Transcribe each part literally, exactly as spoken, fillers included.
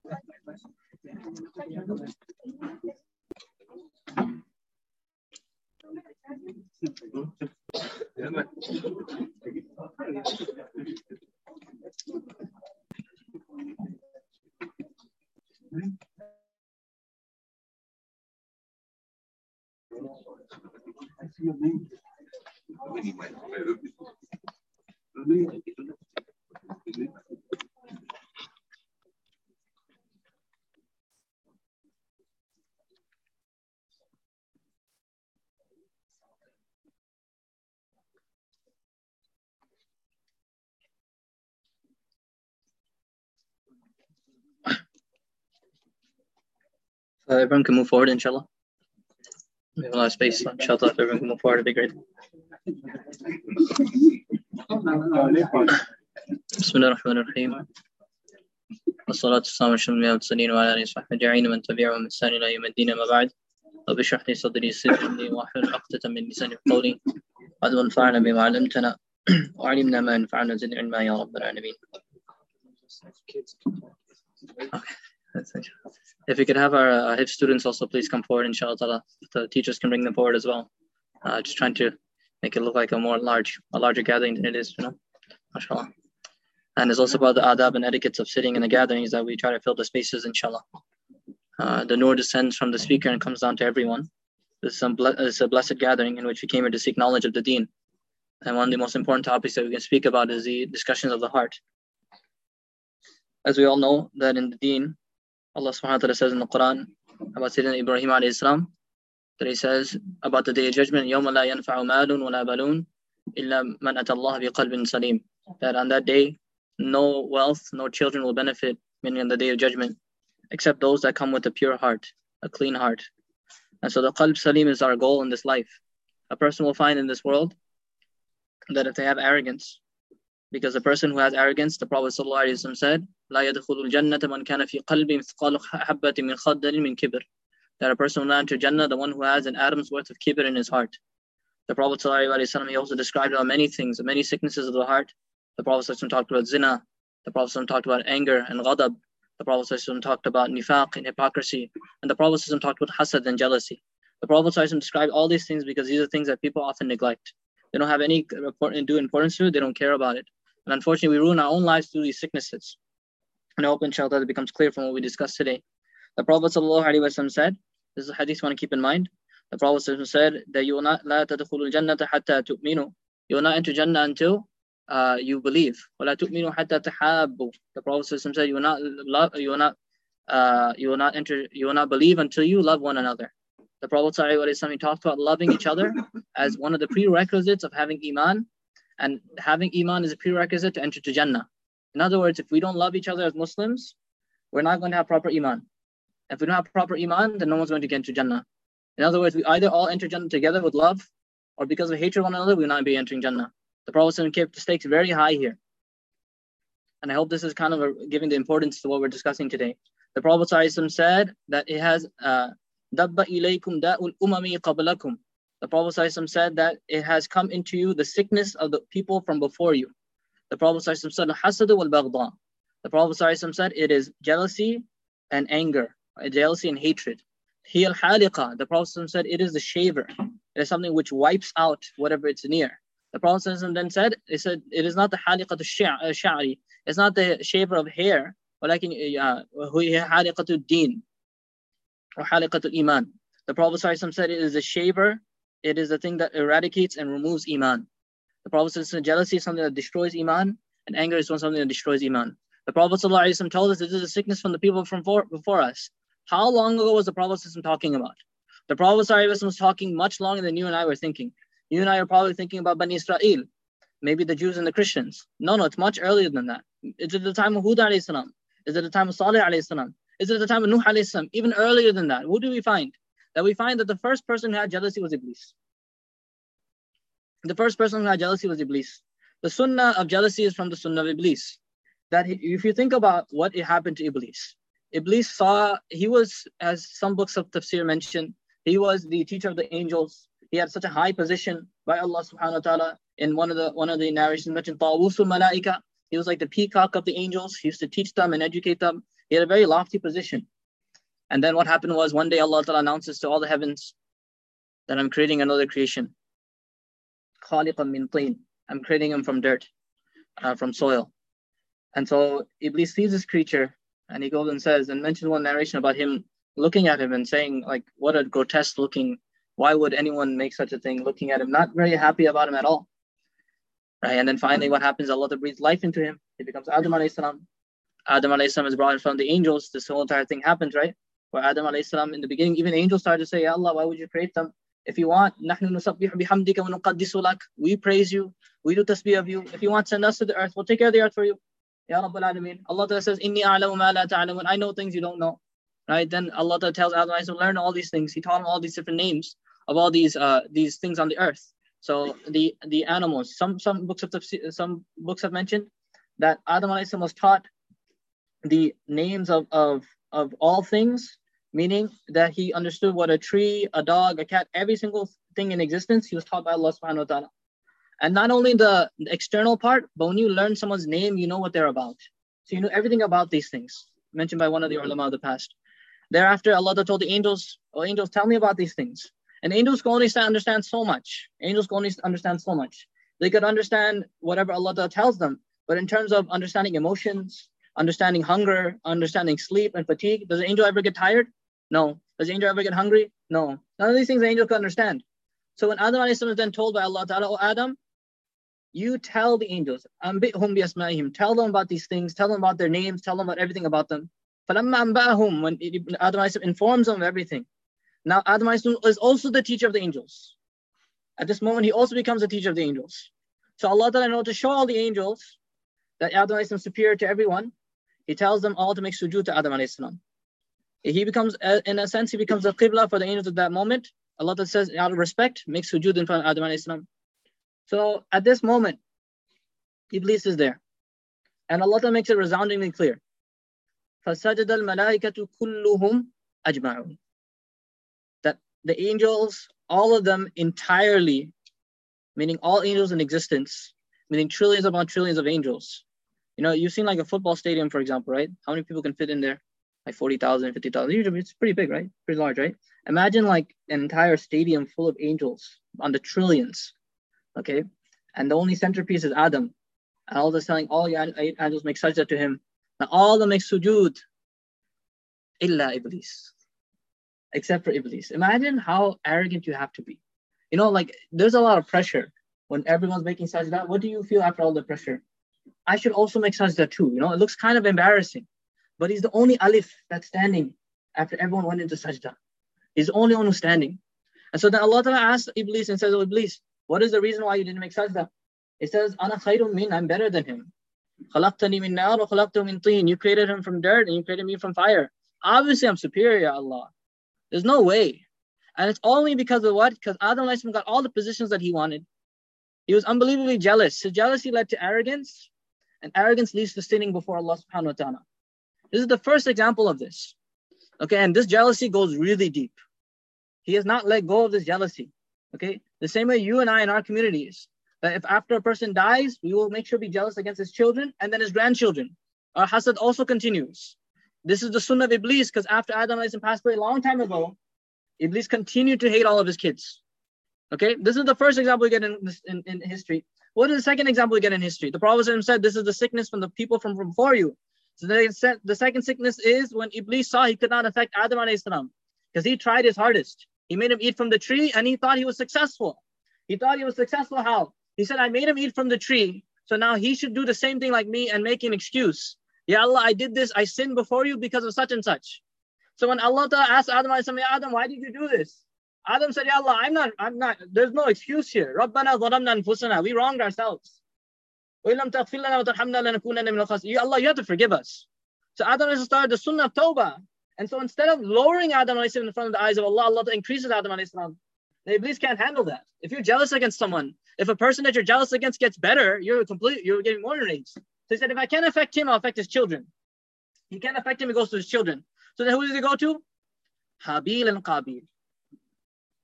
Uh, everyone can move forward, inshallah. We have a lot of space, so inshallah, if everyone can move forward, it'd be great. Bismillah ar-Rahman ar-Rahim. والصلاة والسلام على أشرف الأنبياء والمرسلين وعلى آله وصحبه أجمعين ومن تبعهم بإحسان إلى يوم الدين أما بعد. رب اشرح لي صدري ويسر لي واحلل عقدة من لساني قولي وعد وانفعنا بما علمتنا وعلمنا ما ينفعنا زدنا علما يا رب العالمين. Okay. If we could have our uh, H I F students also please come forward, inshallah. The teachers can bring them forward as well. Uh, just trying to make it look like a more large, a larger gathering than it is, you know. MashaAllah. And it's also about the adab and etiquettes of sitting in the gatherings that we try to fill the spaces, inshallah. Uh, the nur descends from the speaker and comes down to everyone. This is, some ble- this is a blessed gathering in which we came here to seek knowledge of the deen. And one of the most important topics that we can speak about is the discussions of the heart. As we all know that in the deen, Allah subhanahu wa ta'ala says in the Quran about Sayyidina Ibrahim alayhi salam, that he says about the day of judgment, يَوْمَ لَا يَنْفَعُ مَالٌ وَلَا بَلُونَ إِلَّا مَنْ أَتَى اللَّهَ بِقَلْبٍ سَلِيمٍ. That on that day, no wealth, no children will benefit, meaning on the day of judgment, except those that come with a pure heart, a clean heart. And so the qalb salim is our goal in this life. A person will find in this world that if they have arrogance, because the person who has arrogance, the Prophet ﷺ said, لا يدخل الجنة من كان في قلبه مثقال حبة من خردل من كبر. That a person will not enter Jannah, the one who has an atom's worth of kibr in his heart. The Prophet ﷺ, he also described about many things, many sicknesses of the heart. The Prophet ﷺ talked about zina. The Prophet ﷺ talked about anger and ghadab. The Prophet ﷺ talked about nifaq and hypocrisy. And the Prophet ﷺ talked about hasad and jealousy. The Prophet ﷺ described all these things because these are things that people often neglect. They don't have any important, due importance to it. They don't care about it. And unfortunately, we ruin our own lives through these sicknesses. And I hope, inshallah, it becomes clear from what we discussed today. The Prophet ﷺ said, this is a hadith you want to keep in mind. The Prophet ﷺ said that you will not, لا تدخلوا الجنة حتى تؤمنوا. You will not enter Jannah until uh, you believe. ولا تؤمنوا حتى تحابوا. The Prophet ﷺ said you will not love, you will not, uh, you will not enter, you will not believe until you love one another. The Prophet ﷺ, he talked about loving each other as one of the prerequisites of having iman. And having iman is a prerequisite to enter to Jannah. In other words, if we don't love each other as Muslims, we're not going to have proper iman. If we don't have proper iman, then no one's going to get into Jannah. In other words, we either all enter Jannah together with love, or because of hatred of one another, we will not be entering Jannah. The Prophet kept the stakes very high here. And I hope this is kind of a, giving the importance to what we're discussing today. The Prophet said that it has دَبَّ إِلَيْكُمْ دَاءُ الْأُمَمِ قَبْلَكُمْ. The Prophet ﷺ said that it has come into you the sickness of the people from before you. The Prophet ﷺ said, الْحَسَدُ وَالْبَغْضَى. The Prophet ﷺ said it is jealousy and anger, jealousy and hatred. هِيَ الْحَالِقَةِ. The Prophet ﷺ said it is the shaver. It is something which wipes out whatever it's near. The Prophet ﷺ then said, he said, it is not the حَالِقَةُ الشَّعْرِ. It's not the shaver of hair, وَلَكِنْ هِيَ حَالِقَةُ الدِّينِ or حَالِقَةُ الْإِيمَانِ. The Prophet ﷺ said it is a shaver. It is a thing that eradicates and removes iman. The Prophet ﷺ said jealousy is something that destroys iman, and anger is something that destroys iman. The Prophet ﷺ told us this is a sickness from the people from before, before us. How long ago was the Prophet ﷺ talking about? The Prophet ﷺ was talking much longer than you and I were thinking. You and I are probably thinking about Bani Israel, maybe the Jews and the Christians. No, no, it's much earlier than that. Is it the time of Hud alayhi salam? Is it the time of Salih alayhi salam? Is it the time of Nuh alayhi salam? Even earlier than that. Who do we find? That we find that the first person who had jealousy was Iblis. The first person who had jealousy was Iblis. The sunnah of jealousy is from the sunnah of Iblis. That if you think about what it happened to Iblis, Iblis saw, he was, as some books of tafsir mention, he was the teacher of the angels. He had such a high position by Allah subhanahu wa ta'ala. In one of the one of the narrations mentioned, Tawusul Malaika. He was like the peacock of the angels. He used to teach them and educate them. He had a very lofty position. And then what happened was one day Allah Ta'ala announces to all the heavens that I'm creating another creation. خَالِقًا مِنْ طِينٍ. I'm creating him from dirt, uh, from soil. And so Iblis sees this creature and he goes and says, and mentions one narration about him looking at him and saying, like, what a grotesque looking, why would anyone make such a thing, looking at him, not very happy about him at all. Right? And then finally what happens, Allah breathes life into him. He becomes Adam alayhi salam. Adam alayhi salam is brought in front of the angels. This whole entire thing happens, right? Where Adam alayhi salam, in the beginning, even angels started to say, Ya Allah, why would you create them? If you want, نَحْنُ نُسَبِّحُ بِحَمْدِكَ وَنُقَدِّسُ لَكَ. We praise you. We do tasbih of you. If you want, send us to the earth. We'll take care of the earth for you. Ya Rabbal Alameen. Allah Ta'ala says, Inni a'lamu ma la ta'lamun. I know things you don't know. Right? Then Allah Ta'ala tells Adam to learn all these things. He taught him all these different names of all these uh, these things on the earth. So the the animals. Some some books of tafsir, some books have mentioned that Adam alayhi was taught the names of, of of all things, meaning that he understood what a tree, a dog, a cat, every single thing in existence, he was taught by Allah subhanahu wa ta'ala. And not only the, the external part, but when you learn someone's name, you know what they're about. So you know everything about these things, mentioned by one of the ulama of the past. Thereafter, Allah told the angels, oh angels, tell me about these things. And angels can only understand so much. Angels can only understand so much. They could understand whatever Allah tells them. But in terms of understanding emotions, understanding hunger, understanding sleep and fatigue, does an angel ever get tired? No. Does the angel ever get hungry? No. None of these things the angel can understand. So when Adam alayhi salam is then told by Allah Ta'ala, oh Adam, you tell the angels, أَنْبِئْهُمْ بِأَسْمَائِهِمْ, tell them about these things, tell them about their names, tell them about everything about them. فَلَمَّا أَنْبَأَهُمْ, when Adam alayhi salam informs them of everything. Now Adam alayhi salam is also the teacher of the angels. At this moment, he also becomes the teacher of the angels. So Allah Ta'ala, in order to show all the angels that Adam alayhi salam is superior to everyone, He tells them all to make sujood to Adam alayhi salam. He becomes, in a sense, he becomes a qibla for the angels at that moment. Allah Ta'ala says, out of respect, make sujood in front of Adam alayhi salam. So at this moment, Iblis is there. And Allah Ta'ala makes it resoundingly clear. فَسَجَدَ الْمَلَائِكَةُ كُلُّهُمْ أَجْمَعُونَ. That the angels, all of them entirely, meaning all angels in existence, meaning trillions upon trillions of angels. You know, you've seen like a football stadium, for example, right? How many people can fit in there? Like forty thousand, fifty thousand. Usually it's pretty big, right? Pretty large, right? Imagine like an entire stadium full of angels on the trillions, okay? And the only centerpiece is Adam. And Allah is telling all your angels make sajda to him. Now all of them make sujood. Illa Iblis. Except for Iblis. Imagine how arrogant you have to be. You know, like there's a lot of pressure when everyone's making sajda. What do you feel after all the pressure? I should also make sajda too. You know, it looks kind of embarrassing. But he's the only alif that's standing after everyone went into sajda. He's the only one who's standing. And so then Allah Ta'ala asks Iblis and says, oh Iblis, what is the reason why you didn't make sajda? He says, Ana khayrun min, I'm better than him. Khalaqtani min nar wa khalaqtahu min teen. You created him from dirt and you created me from fire. Obviously I'm superior, Allah. There's no way. And it's only because of what? Because Adam got all the positions that he wanted. He was unbelievably jealous. His jealousy led to arrogance, and arrogance leads to sinning before Allah subhanahu wa ta'ala. This is the first example of this. Okay, and this jealousy goes really deep. He has not let go of this jealousy. Okay, the same way you and I in our communities, that if after a person dies, we will make sure to be jealous against his children and then his grandchildren. Our hasad also continues. This is the sunnah of Iblis, because after Adam passed away a long time ago, Iblis continued to hate all of his kids. Okay, this is the first example we get in, in, in history. What is the second example we get in history? The Prophet said, this is the sickness from the people from, from before you. So they said, the second sickness is when Iblis saw he could not affect Adam alayhi salam, because he tried his hardest. He made him eat from the tree and he thought he was successful. He thought he was successful how? He said, I made him eat from the tree, so now he should do the same thing like me and make an excuse. Ya Allah, I did this, I sinned before you because of such and such. So when Allah asked Adam alayhi salam, Ya Adam, why did you do this? Adam said, Ya Allah, I'm not, I'm not, there's no excuse here. Rabbana zalamna anfusana, we wronged ourselves. Ya Allah, you have to forgive us. So Adam started the sunnah of tawbah. And so instead of lowering Adam in front of the eyes of Allah, Allah increases Adam. The Iblis can't handle that. If you're jealous against someone, if a person that you're jealous against gets better, you're complete, you're getting more enraged. So he said, if I can't affect him, I'll affect his children. He can't affect him, he goes to his children. So then who does he go to? Habil and Qabil.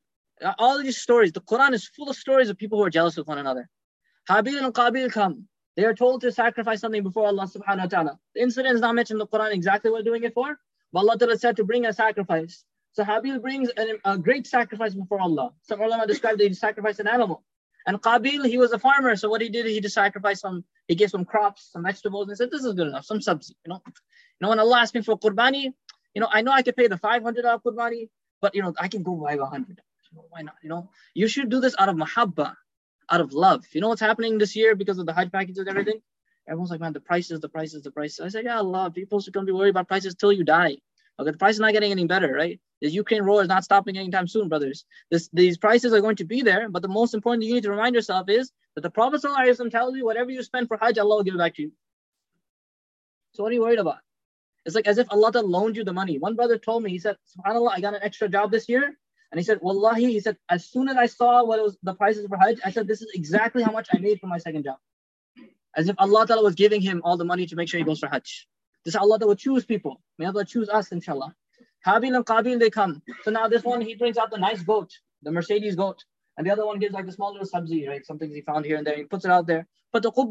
All of these stories, the Quran is full of stories of people who are jealous with one another. Habil and Qabil come. They are told to sacrifice something before Allah subhanahu wa ta'ala. The incident is not mentioned in the Quran exactly what they're doing it for, but Allah ta'ala said to bring a sacrifice. So Habil brings a, a great sacrifice before Allah. Some ulama described that he sacrificed an animal. And Qabil, he was a farmer, so what he did, he just sacrificed some, he gave some crops, some vegetables, and said, this is good enough, some subsidy, you know. You know, when Allah asked me for qurbani, you know, I know I could pay the five hundred dollars qurbani, but, you know, I can go buy one hundred dollars. Why not, you know? You should do this out of mahabba, out of love. You know what's happening this year because of the Hajj packages and everything? Everyone's like, man, the prices, the prices, the prices. I said, yeah, Allah, people should come be worried about prices till you die. Okay, the price is not getting any better, right? The Ukraine war is not stopping anytime soon, brothers. This, these prices are going to be there, but the most important thing you need to remind yourself is that the Prophet ﷺ tells you, whatever you spend for Hajj, Allah will give it back to you. So what are you worried about? It's like as if Allah loaned you the money. One brother told me, he said, SubhanAllah, I got an extra job this year. And he said, Wallahi, he said, as soon as I saw what was the prices for Hajj, I said, this is exactly how much I made for my second job. As if Allah Ta'ala was giving him all the money to make sure he goes for Hajj. This is Allah that will choose people. May Allah choose us, inshallah. Habil and Qabil, they come. So now this one, he brings out the nice goat, the Mercedes goat. And the other one gives like the small little sabzi, right? Some things he found here and there. He puts it out there. But it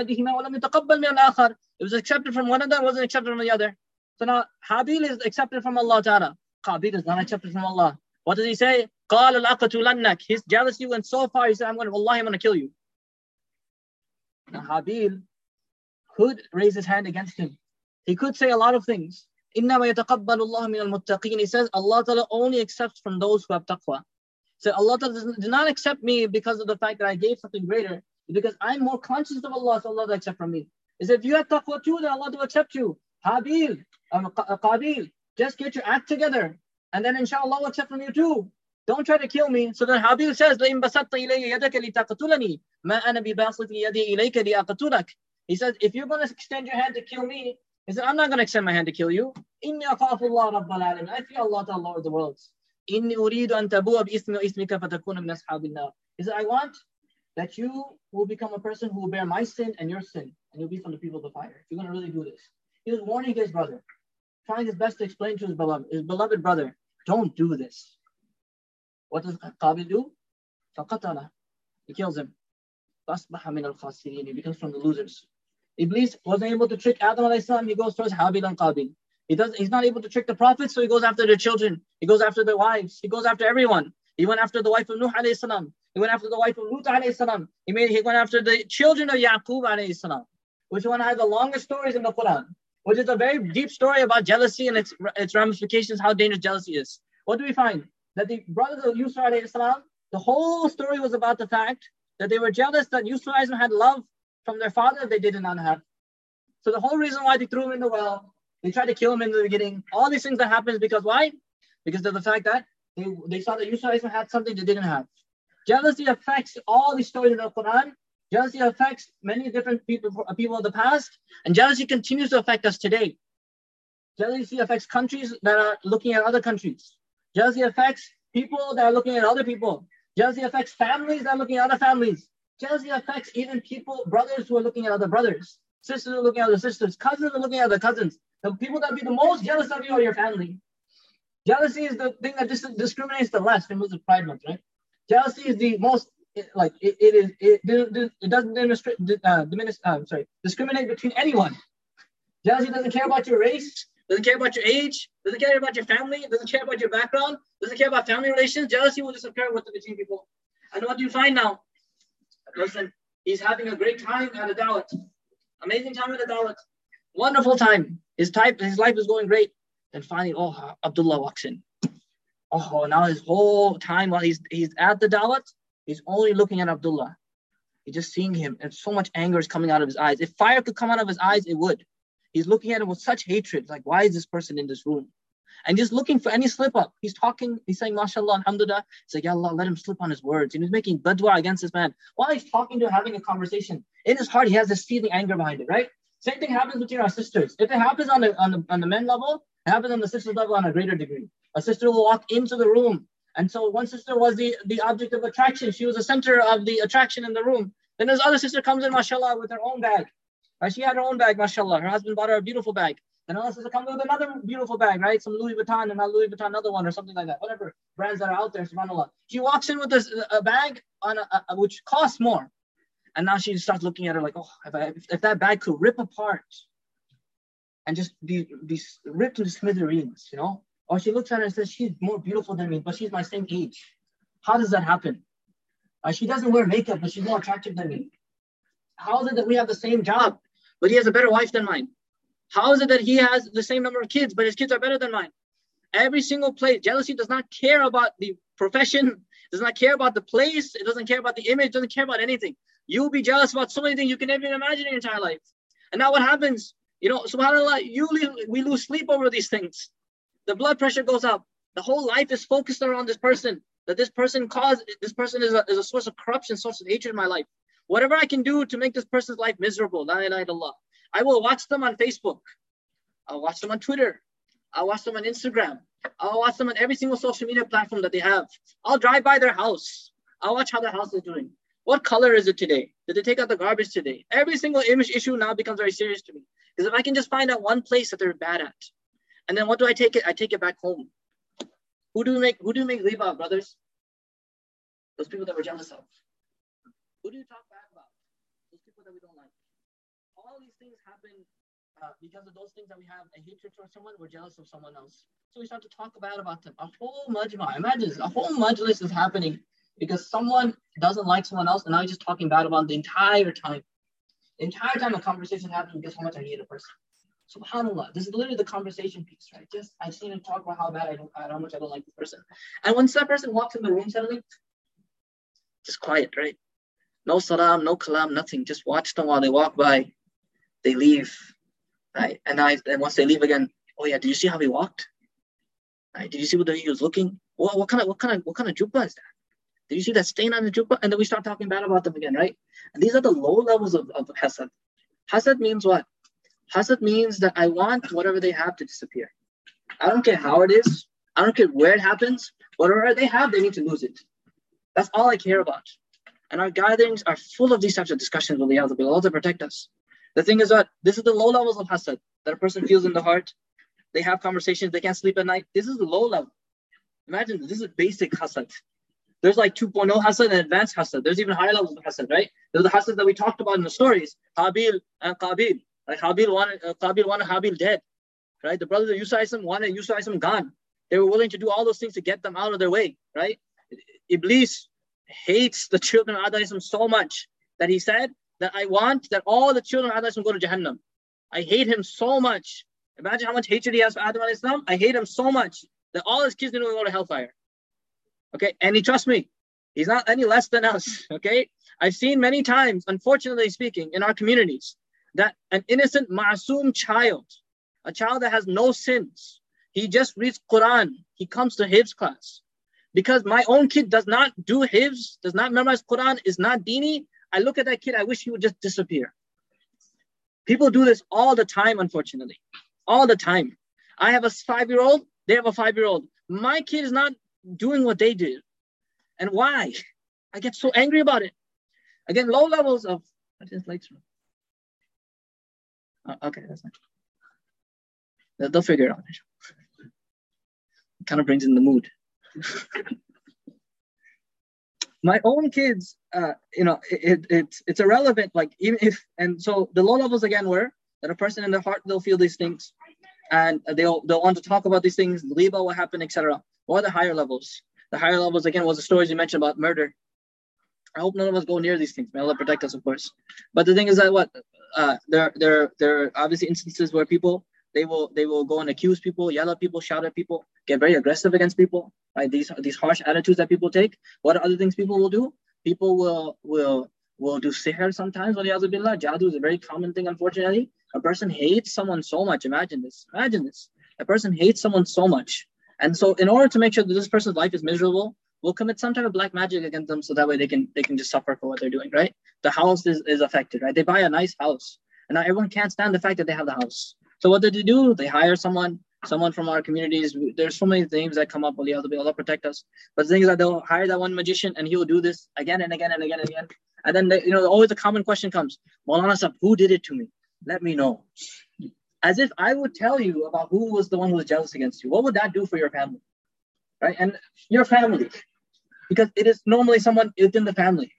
was accepted from one of them, wasn't accepted from the other. So now Habil is accepted from Allah Ta'ala. Qabil is not accepted from Allah. What does he say? قَالَ الْأَقَتُلَنَّكَ. His jealousy went so far, he said, I'm going to, Wallahi, I'm going to kill you. Now Habil could raise his hand against him. He could say a lot of things. إِنَّمَا يَتَقَبَّلُ اللَّهُ مِنَ الْمُتَّقِينَ. He says, Allah Ta'ala only accepts from those who have taqwa. So Allah Ta'ala did not accept me because of the fact that I gave something greater. Because I'm more conscious of Allah, so Allah will accept from me. He said, if you have taqwa too, then Allah will accept you. Habil, um, Qabil, just get your act together. And then inshallah Allah will accept from you too. Don't try to kill me. So then Habil says, لَإِن بَسَطْتَ إِلَيَّ يَدَكَ لِتَقْتُلَنِي مَا أَنَا بِبَاسِطٍ يَدِي إِلَيْكَ لِأَقْتُلَكَ. He says, if you're going to extend your hand to kill me, he said, I'm not going to extend my hand to kill you. إِنِّي أَخَافُ اللَّهَ رَبَّ الْعَالَمِينَ. I fear Allah, the Lord of the worlds. إِنِّي أُرِيدُ أَن تَبُوَ بِإِثْمِ وَإِثْمِكَ فَتَكُونَ مِنْ أَصْحَابِ النَّارِ. He said, I want that you will become a person who will bear my sin and your sin, and you'll be from the people of the fire. You're going to really do this. He was warning his brother, trying his best to explain to his beloved, his beloved brother, don't do this. What does Qabil do? فَقَتَلَ. He kills him. فَأَصْبَحَ مِنَ الْخَاسِرِينَ. He becomes from the losers. Iblis wasn't able to trick Adam alayhi salam. He goes towards Habil and Qabil. He does. He's not able to trick the prophets, so he goes after their children. He goes after their wives. He goes after everyone. He went after the wife of Nuh alayhi salam. He went after the wife of Lut alayhi salam. He made. He went after the children of Yaqub alayhi salam, which one has the longest stories in the Quran, which is a very deep story about jealousy and its its ramifications, how dangerous jealousy is. What do we find? That the brothers of Yusuf alayhi salam, the whole story was about the fact that they were jealous that Yusuf alayhi salam had love from their father they did not have. So the whole reason why they threw him in the well, they tried to kill him in the beginning, all these things that happened is because why? Because of the fact that they, they saw that Yusuf alayhi salam had something they didn't have. Jealousy affects all these stories in the Quran. Jealousy affects many different people, people of the past, and jealousy continues to affect us today. Jealousy affects countries that are looking at other countries. Jealousy affects people that are looking at other people. Jealousy affects families that are looking at other families. Jealousy affects even people, brothers who are looking at other brothers. Sisters are looking at other sisters. Cousins are looking at other cousins. The people that be the most jealous of you are your family. Jealousy is the thing that dis- discriminates the less in Muslim Pride Month, right? Jealousy is the most, like, it, it is, it, it, it doesn't demonstrate, uh, diminish, uh, sorry, discriminate between anyone. Jealousy doesn't care about your race, doesn't care about your age, doesn't care about your family, doesn't care about your background, doesn't care about family relations. Jealousy will just occur with between people. And what do you find now? A person, he's having a great time at a dawat. Amazing time at a dawat. Wonderful time. His type, his life is going great. Then finally, oh, Abdullah walks in. Oh, now his whole time while he's he's at the dawat, he's only looking at Abdullah. He's just seeing him, and so much anger is coming out of his eyes. If fire could come out of his eyes, it would. He's looking at him with such hatred. Like, why is this person in this room? And just looking for any slip up. He's talking, he's saying, MashaAllah, Alhamdulillah. He's like, Ya Allah, let him slip on his words. And he's making badwa against this man. While he's talking to, having a conversation, in his heart, he has this seething anger behind it, right? Same thing happens between our sisters. If it happens on the, on the, on the men level, it happens on the sisters level on a greater degree. A sister will walk into the room. And so one sister was the, the object of attraction. She was the center of the attraction in the room. Then this other sister comes in, mashallah, with her own bag. Right? She had her own bag, mashallah. Her husband bought her a beautiful bag. Then another sister comes with another beautiful bag, right? Some Louis Vuitton and not Louis Vuitton, another one or something like that. Whatever brands that are out there, subhanAllah. She walks in with this, a bag on a, a, which costs more. And now she starts looking at her like, oh, if, I, if, if that bag could rip apart and just be, be ripped into smithereens, you know? Or she looks at her and says, she's more beautiful than me, but she's my same age. How does that happen? Uh, she doesn't wear makeup, but she's more attractive than me. How is it that we have the same job, but he has a better wife than mine? How is it that he has the same number of kids, but his kids are better than mine? Every single place. Jealousy does not care about the profession, does not care about the place, it doesn't care about the image, doesn't care about anything. You'll be jealous about so many things you can never even imagine in your entire life. And now what happens? You know, subhanAllah, you leave, we lose sleep over these things. The blood pressure goes up. The whole life is focused around this person. That this person caused, this person is a, is a source of corruption, source of hatred in my life. Whatever I can do to make this person's life miserable, la ilaha illallah. I will watch them on Facebook. I'll watch them on Twitter. I'll watch them on Instagram. I'll watch them on every single social media platform that they have. I'll drive by their house. I'll watch how their house is doing. What color is it today? Did they take out the garbage today? Every single image issue now becomes very serious to me. Because if I can just find out one place that they're bad at, and then what do I take it? I take it back home. Who do we make, who do we make riba, brothers? Those people that we're jealous of. Who do you talk bad about? Those people that we don't like. All these things happen uh, because of those things that we have a hatred towards someone, we're jealous of someone else. So we start to talk bad about them. A whole majma, imagine this, a whole majlis is happening because someone doesn't like someone else and now he's just talking bad about them the entire time. The entire time a conversation happens because how much I hate a person. SubhanAllah, this is literally the conversation piece, right? Just I see him talk about how bad I don't, how much I don't like this person. And once that person walks in the room suddenly, just quiet, right? No salam, no kalam, nothing. Just watch them while they walk by. They leave, right? And I, and once they leave again, oh yeah, did you see how he walked? Right? Did you see what he was looking? What, what kind of, what kind of, what kind of jubba is that? Did you see that stain on the jubba? And then we start talking bad about them again, right? And these are the low levels of, of hasad. Hasad means what? Hasad means that I want whatever they have to disappear. I don't care how it is. I don't care where it happens. Whatever they have, they need to lose it. That's all I care about. And our gatherings are full of these types of discussions with the Allah, Allah to protect us. The thing is that this is the low levels of hasad that a person feels in the heart. They have conversations, they can't sleep at night. This is the low level. Imagine this is basic hasad. There's like two point oh hasad and advanced hasad. There's even higher levels of hasad, right? There's the hasad that we talked about in the stories, Habil and Qabil. Like Habil wanted, uh, Qabil wanted Habil dead, right? The brothers of Yusuf wanted Yusuf gone. They were willing to do all those things to get them out of their way, right? Iblis hates the children of Adam so much that he said that I want that all the children of Adam go to Jahannam. I hate him so much. Imagine how much hatred he has for Adam alayhi salam. I hate him so much that all his kids didn't go to hellfire. Okay, and he trusts me. He's not any less than us. Okay, I've seen many times, unfortunately speaking, in our communities, that an innocent ma'asum child, a child that has no sins, he just reads Quran, he comes to Hifz class. Because my own kid does not do Hifz, does not memorize Quran, is not dini, I look at that kid, I wish he would just disappear. People do this all the time, unfortunately. All the time. I have a five-year-old, they have a five-year-old. My kid is not doing what they did. And why? I get so angry about it. Again, low levels of... What is lights? Oh, okay, that's fine. They'll, they'll figure it out. It kind of brings in the mood. My own kids, uh, you know, it, it, it's it's irrelevant. Like even if, and so the low levels again were that a person in their heart, they'll feel these things, and they'll they'll want to talk about these things, riba, what happened, et cetera. What are the higher levels? The higher levels again was the stories you mentioned about murder. I hope none of us go near these things. May Allah protect us, of course. But the thing is that what uh, there there there are obviously instances where people they will they will go and accuse people, yell at people, shout at people, get very aggressive against people. Right? These these harsh attitudes that people take. What are other things people will do? People will will will do sihr sometimes. Waliyahzubillah. Jadoo is a very common thing, unfortunately. A person hates someone so much. Imagine this. Imagine this. A person hates someone so much. And so in order to make sure that this person's life is miserable, we'll commit some type of black magic against them so that way they can they can just suffer for what they're doing, right? The house is, is affected, right? They buy a nice house. And now everyone can't stand the fact that they have the house. So what did they do? They hire someone, someone from our communities. There's so many names that come up, Allah protect us. But the thing is that they'll hire that one magician and he will do this again and again and again and again. And then, they, you know, always a common question comes, Maulana Sahib, who did it to me? Let me know. As if I would tell you about who was the one who was jealous against you. What would that do for your family? Right? And your family. Because it is normally someone within the family, right?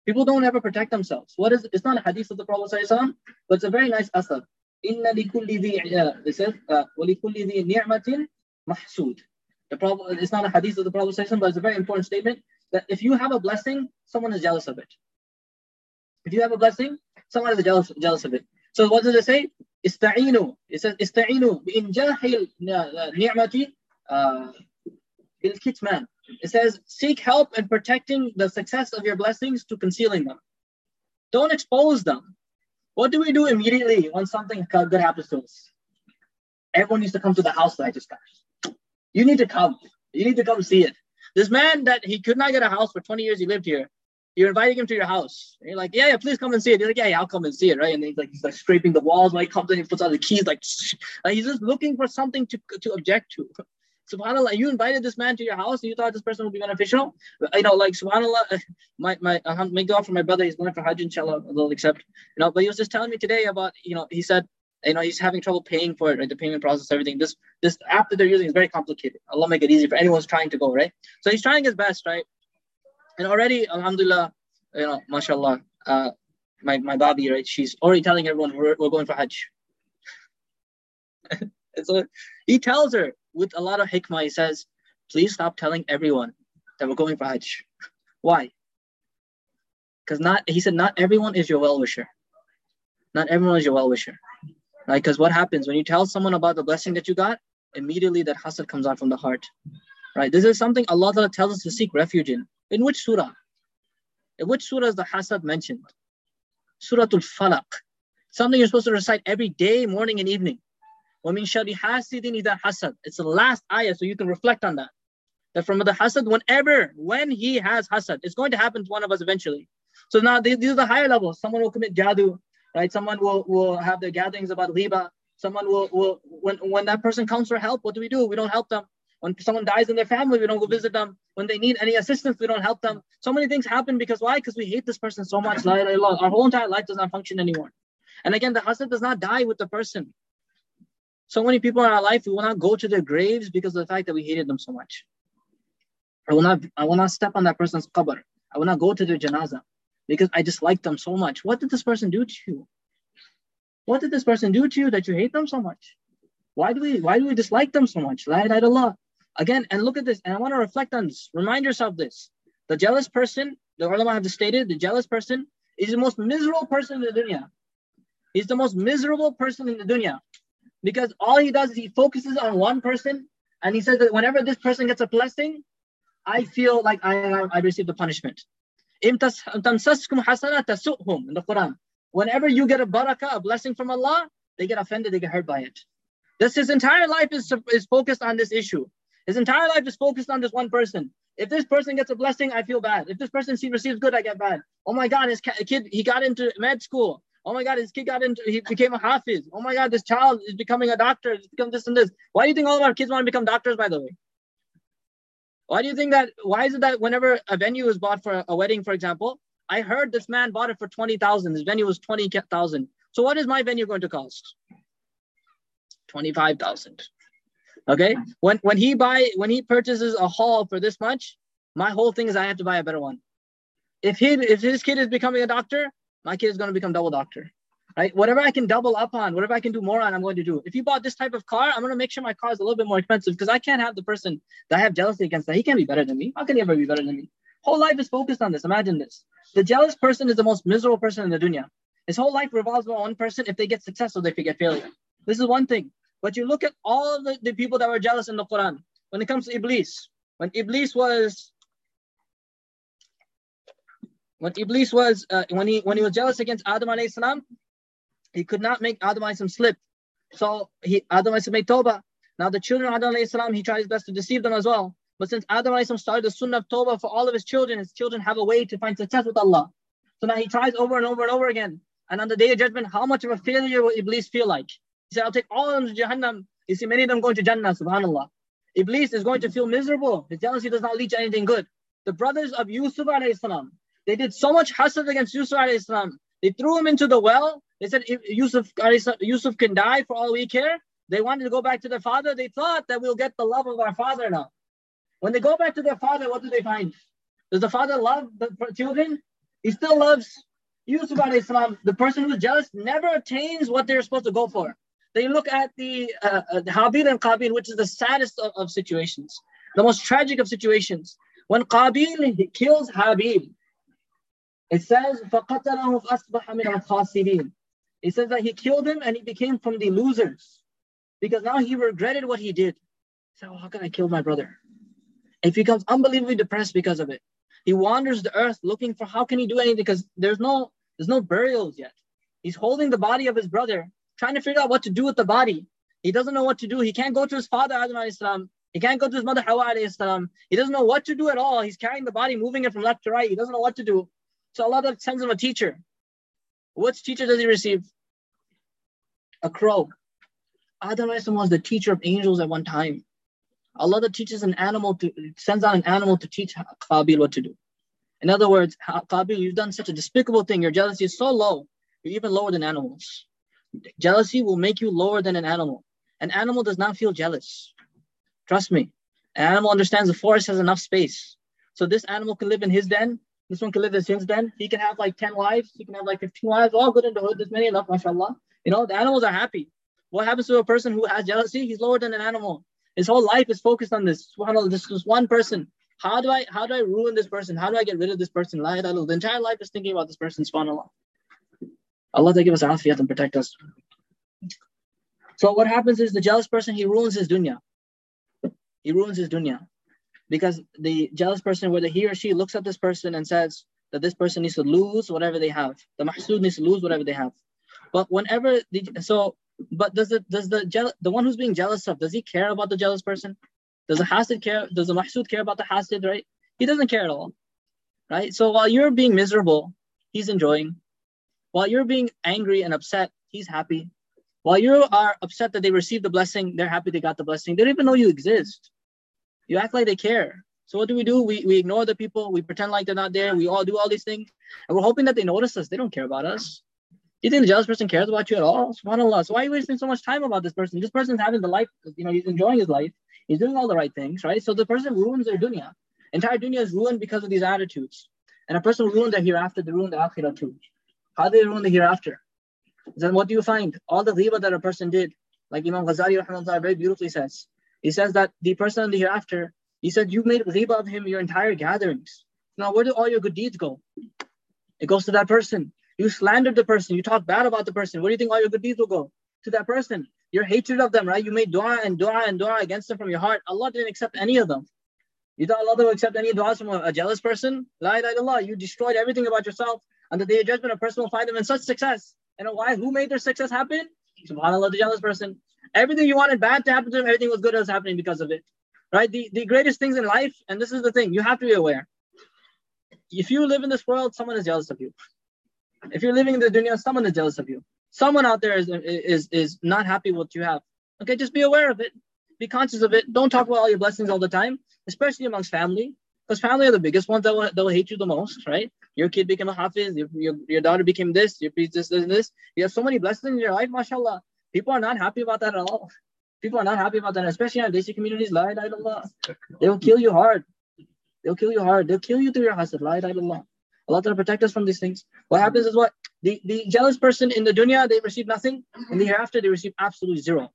People don't ever protect themselves. What is it? It's not a hadith of the Prophet ﷺ, but it's a very nice asar. Inna likulli dhi, it says, وَلِكُلِّ ذِي نِعْمَةٍ مَحْسُودٍ. The Prophet, it's not a hadith of the Prophet ﷺ, but it's a very important statement that if you have a blessing, someone is jealous of it. If you have a blessing, someone is jealous, jealous of it. So what does it say? Ista'inu. It says, Ista'inu bi'injahil ni'mati bil kitman. It says, seek help in protecting the success of your blessings to concealing them. Don't expose them. What do we do immediately when something good happens to us? Everyone needs to come to the house that I just got. You need to come. You need to come see it. This man that he could not get a house for twenty years, he lived here. You're inviting him to your house. And you're like, yeah, yeah, please come and see it. You're like, yeah, yeah, I'll come and see it, right? And he's like, he's like scraping the walls when he comes in, he puts out the keys, like, like he's just looking for something to to object to. SubhanAllah, you invited this man to your house and you thought this person would be beneficial? You know, like, SubhanAllah, my, my, uh, make dua for my brother, he's going for Hajj, inshallah, they'll accept. You know, but he was just telling me today about, you know, he said, you know, he's having trouble paying for it, right? The payment process, everything. This this app that they're using is very complicated. Allah make it easy for anyone who's trying to go, right? So he's trying his best, right? And already, alhamdulillah, you know, mashallah, uh, my, my babi, right? She's already telling everyone we're, we're going for Hajj. And so he tells her with a lot of hikmah, he says, please stop telling everyone that we're going for Hajj. Why? Because not, he said, not everyone is your well-wisher. Not everyone is your well-wisher. Right? Because what happens when you tell someone about the blessing that you got, immediately that hasad comes out from the heart. Right? This is something Allah Ta'ala tells us to seek refuge in. In which surah? In which surah is the hasad mentioned? Suratul Falaq. Something you're supposed to recite every day, morning and evening. وَمِن شَرِّ حَاسِدٍ إِذَا حَسَدٍ. It's the last ayah, so you can reflect on that. That from the hasad, whenever, when he has hasad, it's going to happen to one of us eventually. So now these, these are the higher levels. Someone will commit jadoo, right? Someone will, will have their gatherings about ghiba. Someone will, will when, when that person comes for help, what do we do? We don't help them. When someone dies in their family, we don't go visit them. When they need any assistance, we don't help them. So many things happen because why? Because we hate this person so much. La ilaha illallah. Our whole entire life does not function anymore. And again, the hasad does not die with the person. So many people in our life, we will not go to their graves because of the fact that we hated them so much. I will not, I will not step on that person's qabr. I will not go to their janazah because I dislike them so much. What did this person do to you? What did this person do to you that you hate them so much? Why do we, why do we dislike them so much? La ilaha illallah. Again, and look at this, and I want to reflect on this. Remind yourself this. The jealous person, the ulama have stated, the jealous person is the most miserable person in the dunya. He's the most miserable person in the dunya. Because all he does is he focuses on one person, and he says that whenever this person gets a blessing, I feel like I, I received the punishment. In the Quran, whenever you get a barakah, a blessing from Allah, they get offended, they get hurt by it. This his entire life is, is focused on this issue. His entire life is focused on this one person. If this person gets a blessing, I feel bad. If this person receives good, I get bad. Oh my God, his kid, he got into med school. Oh my God, his kid got into, he became a hafiz. Oh my God, this child is becoming a doctor. He's become this and this. Why do you think all of our kids want to become doctors, by the way? Why do you think that, why is it that whenever a venue is bought for a wedding, for example, I heard this man bought it for twenty thousand. His venue was twenty thousand. So what is my venue going to cost? twenty-five thousand. Okay? When when he buy, when he purchases a hall for this much, my whole thing is I have to buy a better one. If he, if his kid is becoming a doctor, my kid is going to become double doctor, right? Whatever I can double up on, whatever I can do more on, I'm going to do. If you bought this type of car, I'm going to make sure my car is a little bit more expensive because I can't have the person that I have jealousy against that. He can't be better than me. How can he ever be better than me? Whole life is focused on this. Imagine this. The jealous person is the most miserable person in the dunya. His whole life revolves around one person. If they get success or they get failure. This is one thing. But you look at all the, the people that were jealous in the Quran. When it comes to Iblis, when Iblis was... When Iblis was, uh, when he when he was jealous against Adam alayhi salam, he could not make Adam alayhi salam slip. So he Adam alayhi salam made tawbah. Now the children of Adam alayhi salam, he tried his best to deceive them as well. But since Adam alayhi salam started the sunnah of tawbah for all of his children, his children have a way to find success with Allah. So now he tries over and over and over again. And on the day of judgment, how much of a failure will Iblis feel like? He said, I'll take all of them to Jahannam. You see many of them going to Jannah, subhanAllah. Iblis is going to feel miserable. His jealousy does not lead to anything good. The brothers of Yusuf alayhi salam, they did so much hasad against Yusuf alayhi salam. They threw him into the well. They said, if Yusuf, Yusuf can die for all we care. They wanted to go back to their father. They thought that we'll get the love of our father now. When they go back to their father, what do they find? Does the father love the children? He still loves Yusuf alayhi salam. The person who is jealous never attains what they're supposed to go for. They look at the uh, uh, Habil and Qabil, which is the saddest of, of situations, the most tragic of situations. When Qabil kills Habil, it says, فَقَتَلَهُ فَأَصْبَحَ مِنَ الْخَاسِرِينَ. It says that he killed him and he became from the losers. Because now he regretted what he did. He said, oh, how can I kill my brother? And he becomes unbelievably depressed because of it. He wanders the earth looking for how can he do anything, because there's no there's no burials yet. He's holding the body of his brother, trying to figure out what to do with the body. He doesn't know what to do. He can't go to his father, Adam alayhi salam. He can't go to his mother, Hawa alayhi salam. He doesn't know what to do at all. He's carrying the body, moving it from left to right. He doesn't know what to do. So Allah sends him a teacher. Which teacher does he receive? A crow. Adam alayhi salam was the teacher of angels at one time. Allah that teaches an animal to sends out an animal to teach Qabil what to do. In other words, Qabil, you've done such a despicable thing. Your jealousy is so low, you're even lower than animals. Jealousy will make you lower than an animal. An animal does not feel jealous. Trust me. An animal understands the forest has enough space. So this animal can live in his den. This one can live in his den. He can have like ten wives. He can have like fifteen wives. All good in the hood. There's many enough, mashallah. You know, the animals are happy. What happens to a person who has jealousy? He's lower than an animal. His whole life is focused on this. SubhanAllah, this is one person. How do I how do I ruin this person? How do I get rid of this person? La ilaha illallah. The entire life is thinking about this person, subhanAllah. Allah to give us afiyat and protect us. So what happens is the jealous person, he ruins his dunya. He ruins his dunya. Because the jealous person, whether he or she looks at this person and says that this person needs to lose whatever they have. The mahsood needs to lose whatever they have. But whenever, the, so, but does the, does the, jeal, the one who's being jealous of, does he care about the jealous person? Does the hasid care, does the mahsood care about the hasid, right? He doesn't care at all, right? So while you're being miserable, he's enjoying. While you're being angry and upset, he's happy. While you are upset that they received the blessing, they're happy they got the blessing. They don't even know you exist. You act like they care. So what do we do? We, we ignore the people. We pretend like they're not there. We all do all these things. And we're hoping that they notice us. They don't care about us. Do you think the jealous person cares about you at all? SubhanAllah. So why are you wasting so much time about this person? This person's having the life, you know, he's enjoying his life. He's doing all the right things, right? So the person ruins their dunya. Entire dunya is ruined because of these attitudes. And a person ruined their hereafter, they ruin the akhirah too. How do they ruin the hereafter? Then what do you find? All the ghibah that a person did, like Imam Ghazali rahimahullah very beautifully says. He says that the person in the hereafter, he said, you made ghibah of him your entire gatherings. Now where do all your good deeds go? It goes to that person. You slandered the person. You talked bad about the person. Where do you think all your good deeds will go? To that person. Your hatred of them, right? You made dua and dua and dua against them from your heart. Allah didn't accept any of them. You thought Allah will accept any du'as from a, a jealous person? La ilaha illallah. You destroyed everything about yourself. On the day of judgment, a person will find them in such success. And why? Who made their success happen? SubhanAllah, the jealous person. Everything you wanted bad to happen to him, everything was good that was happening because of it. Right? The, the greatest things in life, and this is the thing, you have to be aware. If you live in this world, someone is jealous of you. If you're living in the dunya, someone is jealous of you. Someone out there is, is, is not happy with what you have. Okay, just be aware of it. Be conscious of it. Don't talk about all your blessings all the time, especially amongst family. Because family are the biggest ones that will, that will hate you the most, right? Your kid became a hafiz, your, your, your daughter became this, your priest this, this, this. You have so many blessings in your life, mashallah. People are not happy about that at all. People are not happy about that, especially in basic communities. La ilaha illallah. They will kill you hard. They'll kill you hard. They'll kill you through your hasad. La ilaha illallah. Allah Ta'ala protect us from these things. What happens is what? The, the jealous person in the dunya, they receive nothing. In the hereafter, they receive absolute zero.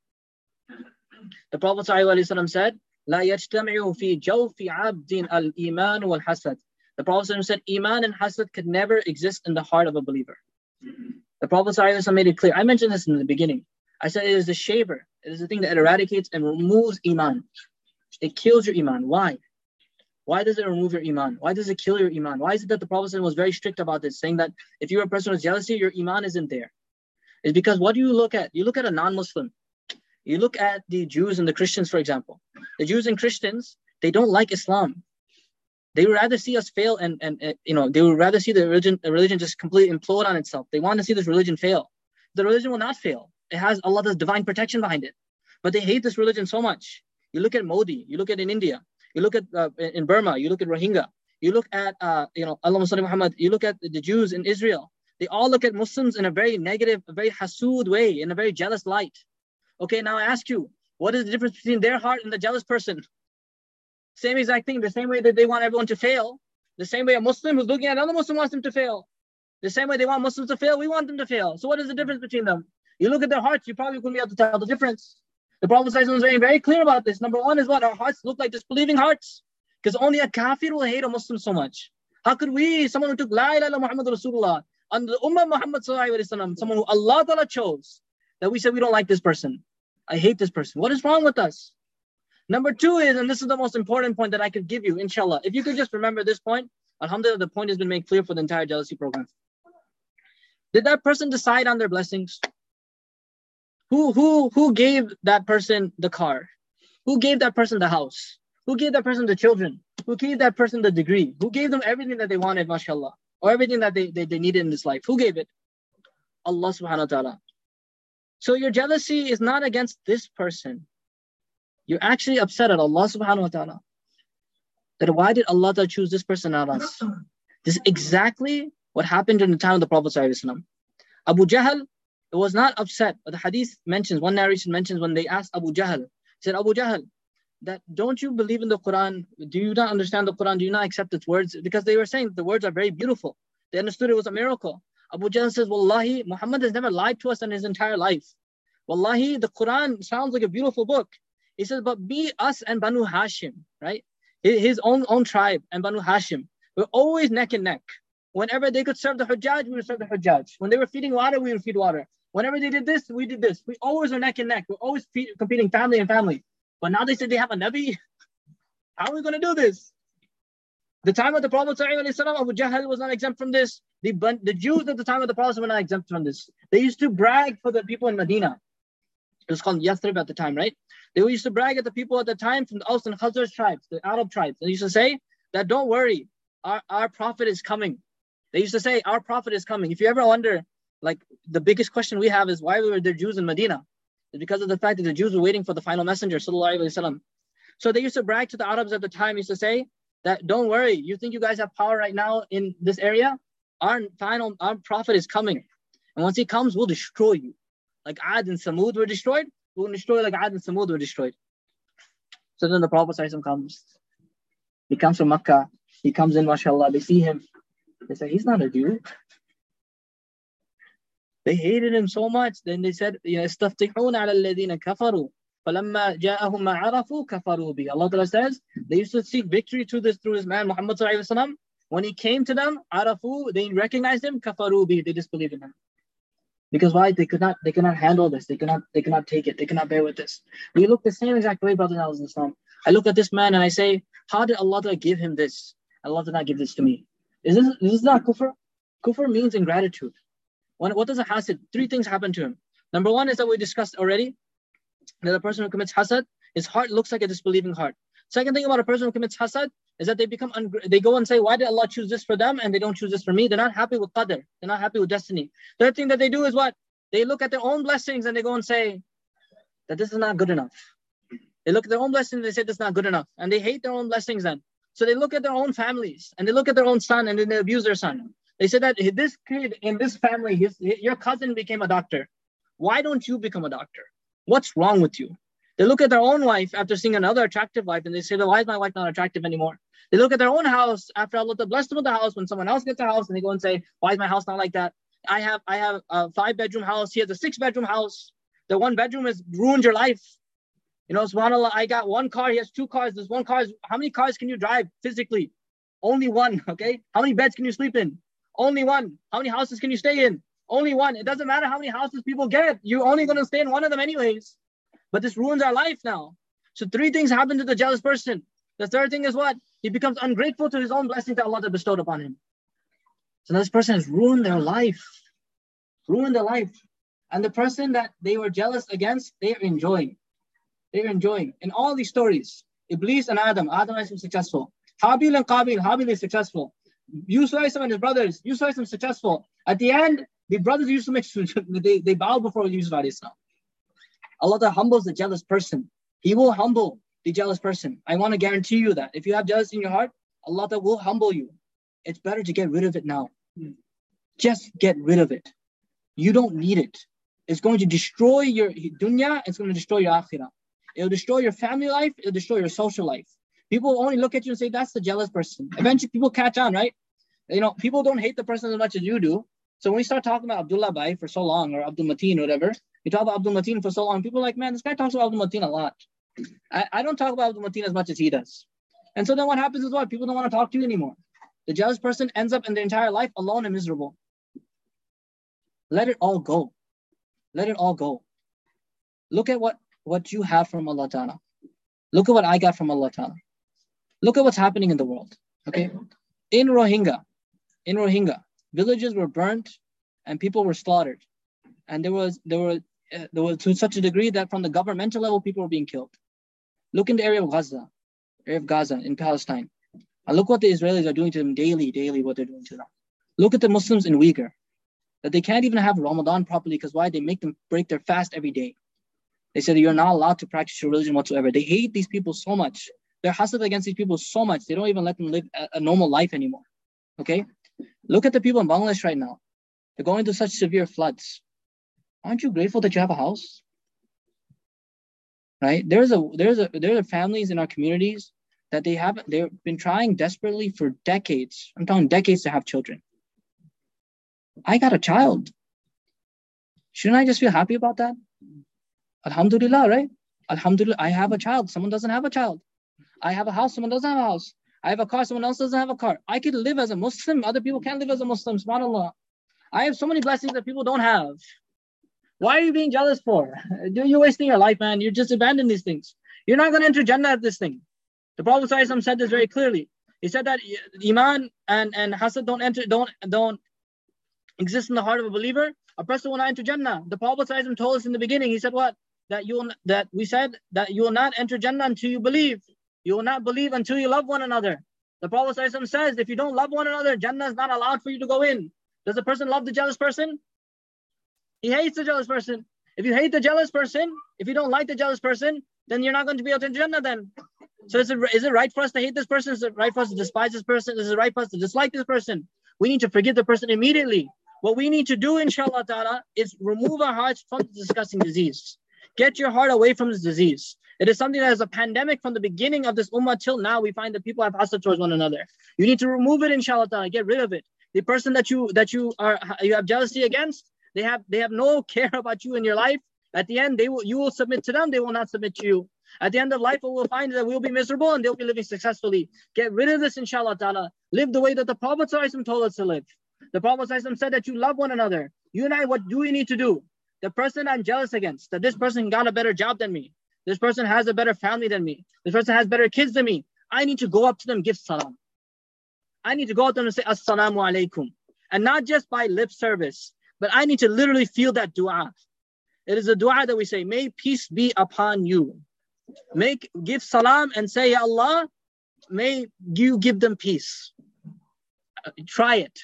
The Prophet ﷺ said, لا يجتمع في جوف عبد الإيمان والحسد. The Prophet said, Iman and hasad could never exist in the heart of a believer. The Prophet ﷺ made it clear. I mentioned this in the beginning. I said it is the shaver. It is the thing that eradicates and removes Iman. It kills your Iman. Why? Why does it remove your Iman? Why does it kill your Iman? Why is it that the Prophet was very strict about this, saying that if you're a person with jealousy, your Iman isn't there? It's because what do you look at? You look at a non-Muslim. You look at the Jews and the Christians, for example. The Jews and Christians, they don't like Islam. They would rather see us fail and, and, and you know, they would rather see the religion, the religion just completely implode on itself. They want to see this religion fail. The religion will not fail. It has Allah's divine protection behind it. But they hate this religion so much. You look at Modi, you look at in India, you look at uh, in Burma, you look at Rohingya, you look at, uh, you know, Allahumma salli Muhammad, you look at the Jews in Israel. They all look at Muslims in a very negative, a very hasood way, in a very jealous light. Okay, now I ask you, what is the difference between their heart and the jealous person? Same exact thing, the same way that they want everyone to fail, The same way a Muslim who's looking at another Muslim wants them to fail. The same way they want Muslims to fail, we want them to fail. So what is the difference between them? You look at their hearts, you probably wouldn't be able to tell the difference. The Prophet ﷺ is very, very clear about this. Number one is what? Our hearts look like disbelieving hearts. Because only a kafir will hate a Muslim so much. How could we, someone who took La ilaha illallah Muhammad Rasulullah, under the Ummah Muhammad sallallahu alaihi wasallam, someone who Allah Ta'ala chose, that we said we don't like this person. I hate this person. What is wrong with us? Number two is, and this is the most important point that I could give you, inshallah. If you could just remember this point, alhamdulillah, the point has been made clear for the entire jealousy program. Did that person decide on their blessings? Who, who, who gave that person the car? Who gave that person the house? Who gave that person the children? Who gave that person the degree? Who gave them everything that they wanted, mashallah? Or everything that they, they, they needed in this life? Who gave it? Allah subhanahu wa ta'ala. So your jealousy is not against this person. You're actually upset at Allah subhanahu wa ta'ala. That why did Allah ta'ala choose this person, not us? This is exactly what happened during the time of the Prophet sallallahu alaihi wasallam. Abu Jahl was not upset. But the hadith mentions, one narration mentions when they asked Abu Jahl, he said, Abu Jahl, that don't you believe in the Quran? Do you not understand the Quran? Do you not accept its words? Because they were saying the words are very beautiful. They understood it was a miracle. Abu Jahl says, Wallahi, Muhammad has never lied to us in his entire life. Wallahi, the Quran sounds like a beautiful book. He says, but be us and Banu Hashim, right? His own, own tribe and Banu Hashim. We're always neck and neck. Whenever they could serve the Hujjaj, we would serve the Hujjaj. When they were feeding water, we would feed water. Whenever they did this, we did this. We always were neck and neck. We're always feed, competing family and family. But now they said they have a Nabi. How are we going to do this? The time of the Prophet ﷺ, Abu Jahl was not exempt from this. The, the Jews at the time of the Prophet were not exempt from this. They used to brag for the people in Medina. It was called Yathrib at the time, right? They used to brag at the people at the time from the Aus and Khazraj tribes, the Arab tribes. They used to say that, don't worry, our, our prophet is coming. They used to say, our prophet is coming. If you ever wonder, like the biggest question we have is why were there Jews in Medina? It's because of the fact that the Jews were waiting for the final messenger, sallallahu alaihi wasallam. So they used to brag to the Arabs at the time, used to say that, don't worry, you think you guys have power right now in this area? Our final, our prophet is coming. And once he comes, we'll destroy you. Like Ad and Samud were destroyed, we'll destroy like Ad and Samud were destroyed. So then the Prophet comes. He comes from Makkah. He comes in, mashallah. They see him. They say, he's not a Jew. They hated him so much. Then they said, يَسْتَفْتِحُونَ عَلَى الَّذِينَ كَفَرُوا فَلَمَّا جَاءَهُمْ مَا عَرَفُوا كَفَرُوا بِهِ. Allah Ta'ala says, they used to seek victory through this, through his man, Muhammad sallallahu alaihi wasallam. When he came to them, عَرَفُوا, they recognized him, كَفَرُوا بِهِ, they disbelieved in him. Because why? They could not, they could not handle this. They could not, they could not take it. They could not bear with this. We look the same exact way, brothers and sisters in Islam. I look at this man and I say, how did Allah Ta'ala give him this? Allah did not give this to me. Is this, is this not kufr? Kufr means ingratitude. When, what does a hasid? Three things happen to him. Number one is that we discussed already, that a person who commits hasad, his heart looks like a disbelieving heart. Second thing about a person who commits hasad is that they become, ungr- they go and say, why did Allah choose this for them and they don't choose this for me? They're not happy with qadr. They're not happy with destiny. Third thing that they do is what? They look at their own blessings and they go and say that this is not good enough. They look at their own blessings and they say this is not good enough. And they hate their own blessings then. So they look at their own families and they look at their own son and then they abuse their son. They say that this kid in this family, his, your cousin became a doctor. Why don't you become a doctor? What's wrong with you? They look at their own wife after seeing another attractive wife and they say, why is my wife not attractive anymore? They look at their own house after Allah blessed them with the house. When someone else gets a house and they go and say, why is my house not like that? I have I have a five bedroom house. He has a six bedroom house. The one bedroom has ruined your life. You know, subhanAllah, I got one car. He has two cars. This one car is, how many cars can you drive physically? Only one, okay? How many beds can you sleep in? Only one. How many houses can you stay in? Only one. It doesn't matter how many houses people get. You're only going to stay in one of them anyways. But this ruins our life now. So three things happen to the jealous person. The third thing is what? He becomes ungrateful to his own blessings that Allah has bestowed upon him. So this person has ruined their life. Ruined their life. And the person that they were jealous against, they're enjoying. They're enjoying. In all these stories, Iblis and Adam, Adam is successful. Habil and Qabil, Habil is successful. Yusuf and his brothers, Yusuf is successful. At the end, the brothers used to make they, they bow before Yusuf. Allah Ta'ala humbles the jealous person. He will humble the jealous person. I want to guarantee you that. If you have jealousy in your heart, Allah Ta'ala will humble you. It's better to get rid of it now. Just get rid of it. You don't need it. It's going to destroy your dunya. It's going to destroy your akhirah. It'll destroy your family life. It'll destroy your social life. People only look at you and say, that's the jealous person. Eventually people catch on, right? You know, people don't hate the person as much as you do. So when we start talking about Abdullah Bhai for so long, or Abdul Mateen, or whatever, we talk about Abdul Mateen for so long, people are like, man, this guy talks about Abdul Mateen a lot. I, I don't talk about Abdul Mateen as much as he does. And so then what happens is what? People don't want to talk to you anymore. The jealous person ends up in their entire life alone and miserable. Let it all go. Let it all go. Look at what, what you have from Allah Ta'ala. Look at what I got from Allah Ta'ala. Look at what's happening in the world. Okay? In Rohingya, in Rohingya, villages were burnt and people were slaughtered. And there was there were uh, there was to such a degree that from the governmental level, people were being killed. Look in the area of Gaza, area of Gaza in Palestine. And look what the Israelis are doing to them daily, daily, what they're doing to them. Look at the Muslims in Uyghur, that they can't even have Ramadan properly because why? They make them break their fast every day. They said you're not allowed to practice your religion whatsoever. They hate these people so much. They're hostile against these people so much. They don't even let them live a, a normal life anymore. Okay? Look at the people in Bangladesh right now. They're going through such severe floods. Aren't you grateful that you have a house? Right? There's a there's a there are families in our communities that they haven't they've been trying desperately for decades. I'm talking decades to have children. I got a child. Shouldn't I just feel happy about that? Alhamdulillah, right? Alhamdulillah, I have a child. Someone doesn't have a child. I have a house. Someone doesn't have a house. I have a car. Someone else doesn't have a car. I could live as a Muslim. Other people can't live as a Muslim. SubhanAllah. I have so many blessings that people don't have. Why are you being jealous for? You're wasting your life, man. You just abandon these things. You're not going to enter Jannah at this thing. The Prophet ﷺ said this very clearly. He said that Iman and, and Hasad don't enter, don't, don't exist in the heart of a believer. A person will not enter Jannah. The Prophet ﷺ told us in the beginning, he said what? That you will, that we said that you will not enter Jannah until you believe. You will not believe until you love one another. The Prophet ﷺ says, if you don't love one another, Jannah is not allowed for you to go in. Does the person love the jealous person? He hates the jealous person. If you hate the jealous person, if you don't like the jealous person, then you're not going to be able to enter Jannah then. So is it, is it right for us to hate this person? Is it right for us to despise this person? Is it right for us to dislike this person? We need to forgive the person immediately. What we need to do, inshallah ta'ala, is remove our hearts from the disgusting disease. Get your heart away from this disease. It is something that is a pandemic from the beginning of this ummah till now. We find that people have hasad towards one another. You need to remove it, inshallah ta'ala. Get rid of it. The person that you that you are you have jealousy against, they have they have no care about you in your life. At the end, they will you will submit to them. They will not submit to you. At the end of life, what we'll find is that we'll be miserable and they'll be living successfully. Get rid of this, inshallah ta'ala. Live the way that the Prophet ﷺ told us to live. The Prophet ﷺ said that you love one another. You and I, what do we need to do? The person I'm jealous against, that this person got a better job than me. This person has a better family than me. This person has better kids than me. I need to go up to them, give salam. I need to go up to them and say, Assalamu alaikum. And not just by lip service, but I need to literally feel that dua. It is a dua that we say, may peace be upon you. Make, give salam and say, Ya Allah, may you give them peace. Uh, try it.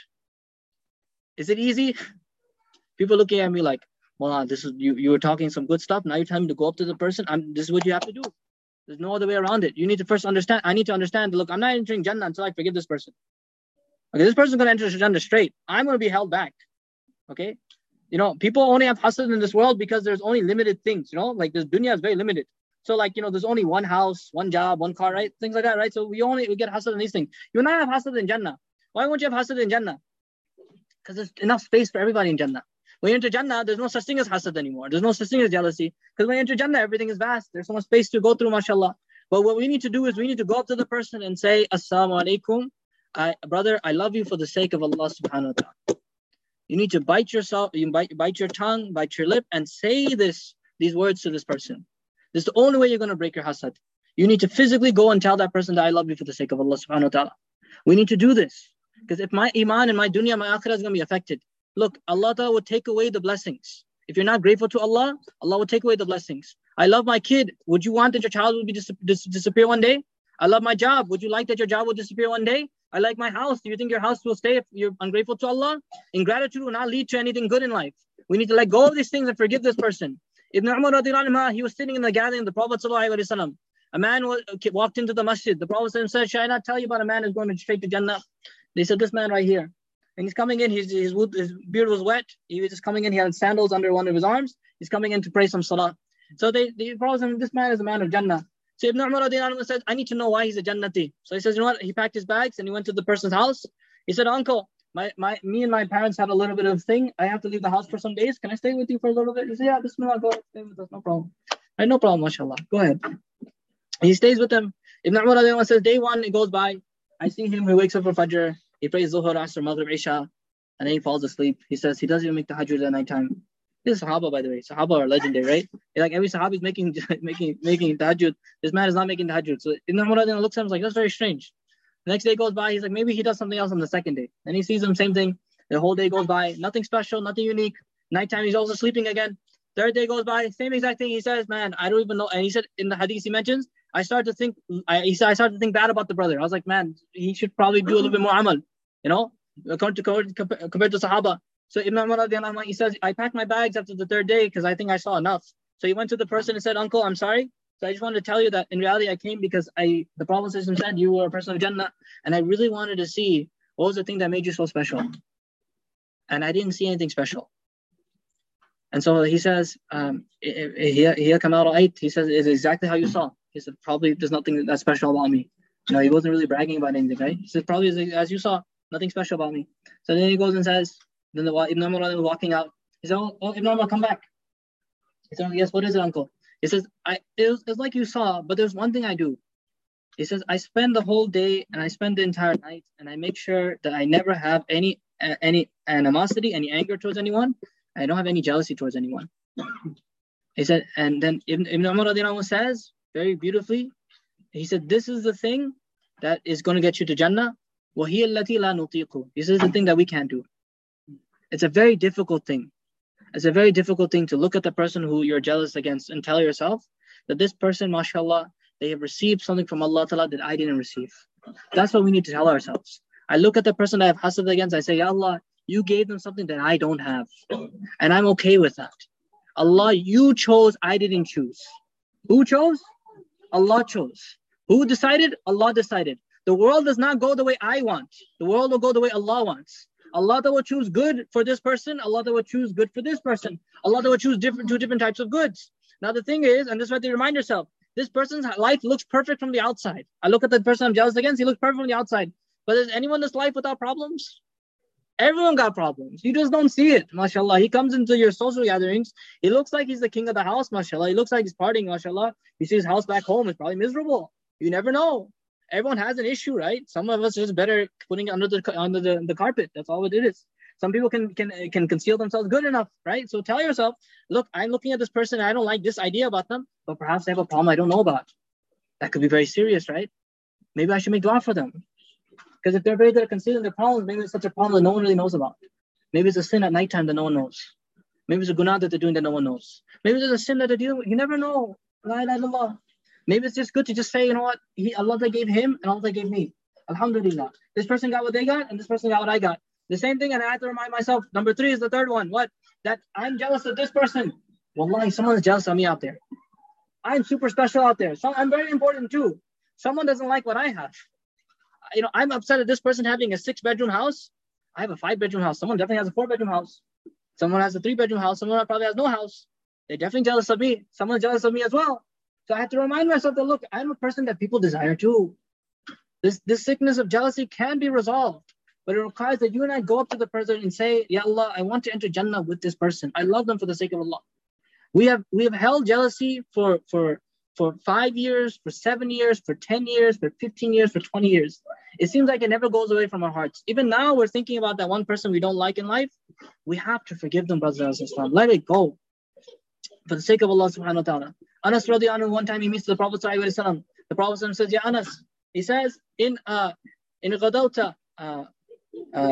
Is it easy? People looking at me like, well, this is you, you were talking some good stuff. Now you're telling me to go up to the person. I'm, this is what you have to do. There's no other way around it. You need to first understand. I need to understand, look, I'm not entering Jannah until I forgive this person. Okay, this person's going to enter Jannah straight. I'm going to be held back. Okay? You know, people only have hasad in this world because there's only limited things, you know, like this dunya is very limited. So like, you know, there's only one house, one job, one car, right? Things like that, right? So we only we get hasad in these things. You and I have hasad in Jannah. Why won't you have hasad in Jannah? Because there's enough space for everybody in Jannah. When you enter Jannah, there's no such thing as hasad anymore. There's no such thing as jealousy. Because when you enter Jannah, everything is vast. There's so much space to go through, mashallah. But what we need to do is we need to go up to the person and say, Assalamu alaikum. I, brother, I love you for the sake of Allah subhanahu wa ta'ala. You need to bite yourself, you bite, bite your tongue, bite your lip, and say this, these words to this person. This is the only way you're going to break your hasad. You need to physically go and tell that person that I love you for the sake of Allah subhanahu wa ta'ala. We need to do this. Because if my iman and my dunya, my akhirah is going to be affected. Look, Allah ta'ala would take away the blessings. If you're not grateful to Allah, Allah will take away the blessings. I love my kid. Would you want that your child would be dis- dis- disappear one day? I love my job. Would you like that your job will disappear one day? I like my house. Do you think your house will stay if you're ungrateful to Allah? Ingratitude will not lead to anything good in life. We need to let go of these things and forgive this person. Ibn Umar radiallahu anhu, he was sitting in the gathering of the Prophet sallallahu alaihi wasallam. A man walked into the masjid. The Prophet said, shall I not tell you about a man who's going straight to Jannah? They said, this man right here. And he's coming in, his, his, his beard was wet. He was just coming in, he had sandals under one of his arms. He's coming in to pray some salah. So they, the Prophet said, this man is a man of Jannah. So Ibn Umar radiallahu anhu said, I need to know why he's a Jannati. So he says, you know what? He packed his bags and he went to the person's house. He said, uncle, my, my, me and my parents had a little bit of thing. I have to leave the house for some days. Can I stay with you for a little bit? He said, yeah, bismillah, go stay with us. No problem. Right, no problem, mashallah. Go ahead. He stays with them. Ibn Umar radiallahu anhu says, day one, it goes by. I see him. He wakes up for Fajr. He prays Zuhur, Asr, Maghrib, Isha. And then he falls asleep. He says he doesn't even make the tahajjud at night time. This is Sahaba, by the way. Sahaba are legendary, right? Like every Sahabi is making making making tahajjud. This man is not making tahajjud. So Ibn Umar looks at him like, that's very strange. The next day goes by. He's like, maybe he does something else on the second day. Then he sees him, same thing. The whole day goes by. Nothing special, nothing unique. Nighttime, he's also sleeping again. Third day goes by. Same exact thing. He says, man, I don't even know. And he said in the hadith he mentions, I started to think, I, he said, I started to think bad about the brother. I was like, man, he should probably do a little bit more amal, you know, compared to, compared to Sahaba. So Ibn Umar, he says, I packed my bags after the third day because I think I saw enough. So he went to the person and said, uncle, I'm sorry. So I just wanted to tell you that in reality I came because I the Prophet said you were a person of Jannah, and I really wanted to see what was the thing that made you so special. And I didn't see anything special. And so he says, um, he come out right. He says, it's exactly how you saw. He said, probably there's nothing that's special about me. You know, he wasn't really bragging about anything, right? He said, probably as you saw, nothing special about me. So then he goes and says, then the Ibn Umar was walking out. He said, oh, oh Ibn Umar, come back. He said, yes, what is it, uncle? He says, I it was, it was like you saw, but there's one thing I do. He says, I spend the whole day and I spend the entire night and I make sure that I never have any uh, any animosity, any anger towards anyone. I don't have any jealousy towards anyone. He said, and then Ibn, Ibn Umar says, very beautifully, he said, this is the thing that is going to get you to Jannah. وَهِيَ الَّتِي لَا نُطِيقُ. This is the thing that we can't do. It's a very difficult thing. It's a very difficult thing to look at the person who you're jealous against and tell yourself that this person, mashallah, they have received something from Allah Ta'ala that I didn't receive. That's what we need to tell ourselves. I look at the person I have hasad against, I say, Ya Allah, you gave them something that I don't have. And I'm okay with that. Allah, you chose, I didn't choose. Who chose? Allah chose. Who decided? Allah decided. The world does not go the way I want. The world will go the way Allah wants. Allah that will choose good for this person, Allah that will choose good for this person. Allah that will choose different two different types of goods. Now the thing is, and this is what you remind yourself, this person's life looks perfect from the outside. I look at the person I'm jealous against, he looks perfect from the outside. But is anyone in this life without problems? Everyone got problems. You just don't see it, mashallah. He comes into your social gatherings, he looks like he's the king of the house, mashallah. He looks like he's partying, mashallah. You see his house back home, it's probably miserable. You never know. Everyone has an issue, right? Some of us are just better putting it under the under the, the carpet. That's all it is. Some people can can can conceal themselves good enough, right? So tell yourself, look, I'm looking at this person, I don't like this idea about them, but perhaps they have a problem I don't know about. That could be very serious, right? Maybe I should make dua for them. Because if they're very good at concealing their problems, maybe it's such a problem that no one really knows about. Maybe it's a sin at nighttime that no one knows. Maybe it's a gunnah that they're doing that no one knows. Maybe there's a sin that they're dealing with. You never know. La ilaha illallah. Maybe it's just good to just say, you know what, he, Allah that gave him and Allah that gave me. Alhamdulillah. This person got what they got and this person got what I got. The same thing, and I have to remind myself. Number three is the third one. What? That I'm jealous of this person. Wallahi, someone is jealous of me out there. I'm super special out there. So I'm very important too. Someone doesn't like what I have. You know, I'm upset at this person having a six bedroom house. I have a five bedroom house. Someone definitely has a four bedroom house. Someone has a three bedroom house. Someone probably has no house. They're definitely jealous of me. Someone's jealous of me as well. So I have to remind myself that, look, I'm a person that people desire too. This this sickness of jealousy can be resolved, but it requires that you and I go up to the person and say, Ya Allah, I want to enter Jannah with this person. I love them for the sake of Allah. We have we have held jealousy for, for, for five years, for seven years, for ten years, for fifteen years, for twenty years. It seems like it never goes away from our hearts. Even now, we're thinking about that one person we don't like in life. We have to forgive them, brothers and sisters. Let it go. For the sake of Allah subhanahu wa ta'ala. Anas radiallahu anhu, one time he meets the Prophet sallallahu alaihi wasallam. The Prophet says, Ya Anas, he says, in uh, in Ghadawta, uh, uh,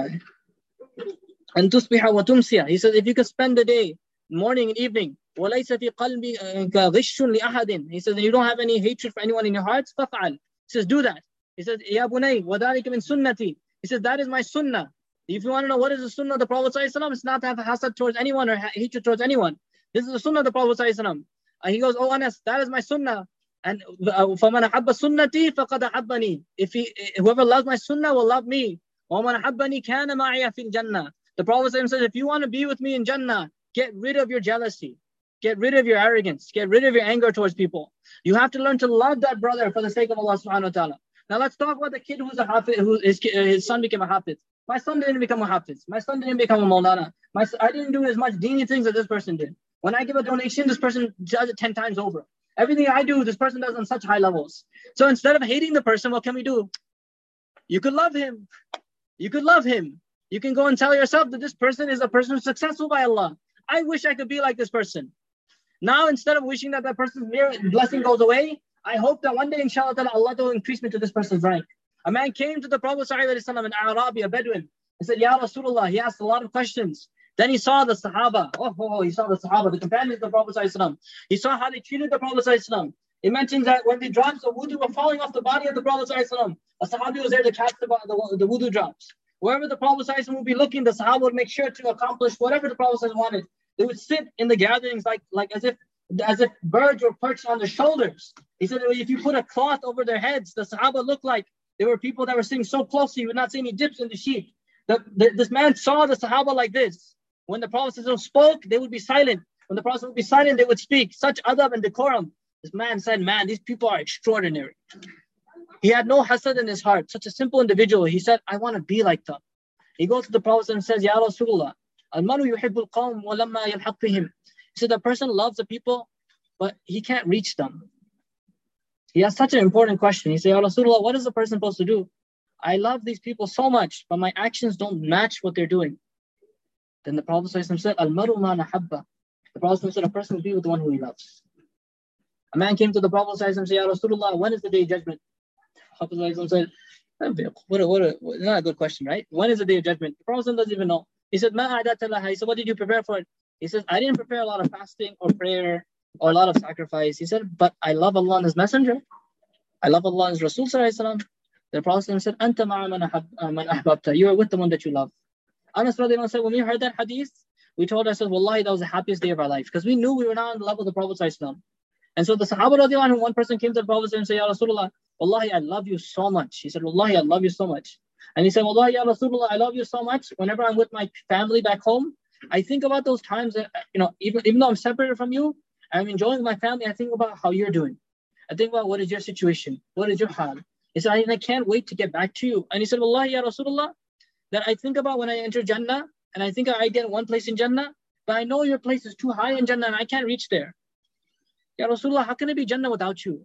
and tusbiha wa tumsiya. He says, if you can spend the day, morning and evening, وَلَيْسَ فِي قَلْبِكَ غِشٌّ لِأَحَدٍ. He says, and you don't have any hatred for anyone in your hearts, فَفْعَلْ. He says, do that. He says, Ya bunay, وَذَلِكَ مِن sunnati. He says, that is my sunnah. If you want to know what is the sunnah of the Prophet sallallahu alaihi wasallam, it's not to have hasad towards anyone or hatred towards anyone. This is the sunnah of the Prophet sallallahu alaihi wasallam. And he goes, oh Anas, that is my sunnah. And فَمَنْ أَحَبَّ سُنَّتِي فَقَدْ أَحَبَّنِي. If he, whoever loves my sunnah will love me. وَمَنْ أَحَبَّنِي كَانَ مَعِيَ فِي الْجَنَّةِ. The Prophet says, if you want to be with me in Jannah, get rid of your jealousy. Get rid of your arrogance. Get rid of your anger towards people. You have to learn to love that brother for the sake of Allah subhanahu wa ta'ala. Now let's talk about the kid who's a hafiz, who his, his son became a hafiz. My son didn't become a hafiz. My son didn't become a maulana. My, I didn't do as much dini things as this person did. When I give a donation, this person does it ten times over. Everything I do, this person does on such high levels. So instead of hating the person, what can we do? You could love him. You could love him. You can go and tell yourself that this person is a person who's successful by Allah. I wish I could be like this person. Now, instead of wishing that that person's blessing goes away, I hope that one day, inshallah, Allah will increase me to this person's rank. A man came to the Prophet ﷺ, an Arabi, a Bedouin, and said, Ya Rasulullah, he asked a lot of questions. Then he saw the Sahaba. Oh, oh, he saw the Sahaba, the companions of the Prophet ﷺ. He saw how they treated the Prophet ﷺ. It mentions that when the drops of wudu were falling off the body of the Prophet ﷺ, a Sahabi was there to catch the, the, the wudu drops. Wherever the Prophet ﷺ would be looking, the Sahaba would make sure to accomplish whatever the Prophet ﷺ wanted. They would sit in the gatherings like, like as if as if birds were perched on their shoulders. He said if you put a cloth over their heads, the Sahaba looked like they were people that were sitting so closely you would not see any dips in the sheep. The, the, this man saw the Sahaba like this. When the Prophet spoke, they would be silent. When the Prophet would be silent, they would speak. Such adab and decorum. This man said, man, these people are extraordinary. He had no hasad in his heart. Such a simple individual. He said, I want to be like them. He goes to the Prophet and says, Ya Rasulullah, al-maru yuhibbul qawm wa lamma yalhaq bihim. He said, the person loves the people, but he can't reach them. He has such an important question. He said, Ya Rasulullah, what is the person supposed to do? I love these people so much, but my actions don't match what they're doing. Then the Prophet said, Al-maru ma nahabba. The Prophet said, a person will be with the one who he loves. A man came to the Prophet and said, Ya Rasulullah, when is the day of judgment? The Prophet said, what a, what a, not a good question, right? When is the day of judgment? The Prophet doesn't even know. He said, Ma a'data laha. He said, what did you prepare for it? He says, I didn't prepare a lot of fasting or prayer or a lot of sacrifice. He said, but I love Allah and His Messenger. I love Allah and His Rasul sallallahu alaihi wasallam. The Prophet said, Anta ma'a man ahbabta. You are with the one that you love. Anas radiallahu anhu said, when we heard that hadith, we told ourselves, Wallahi, that was the happiest day of our life. Because we knew we were not on the level of the Prophet sallallahu alaihi wasallam. And so the Sahaba radiallahu anhu, one person came to the Prophet and said, Ya Rasulullah, Wallahi, I love you so much. He said, Wallahi, I love you so much. And he said, Wallahi, Ya Rasulullah, I love you so much. Whenever I'm with my family back home, I think about those times that, you know, even, even though I'm separated from you, I'm enjoying my family, I think about how you're doing. I think about what is your situation? What is your hal? He said, I, I can't wait to get back to you. And he said, Wallahi, Ya Rasulullah, that I think about when I enter Jannah, and I think I get one place in Jannah, but I know your place is too high in Jannah and I can't reach there. Ya Rasulullah, how can it be Jannah without you?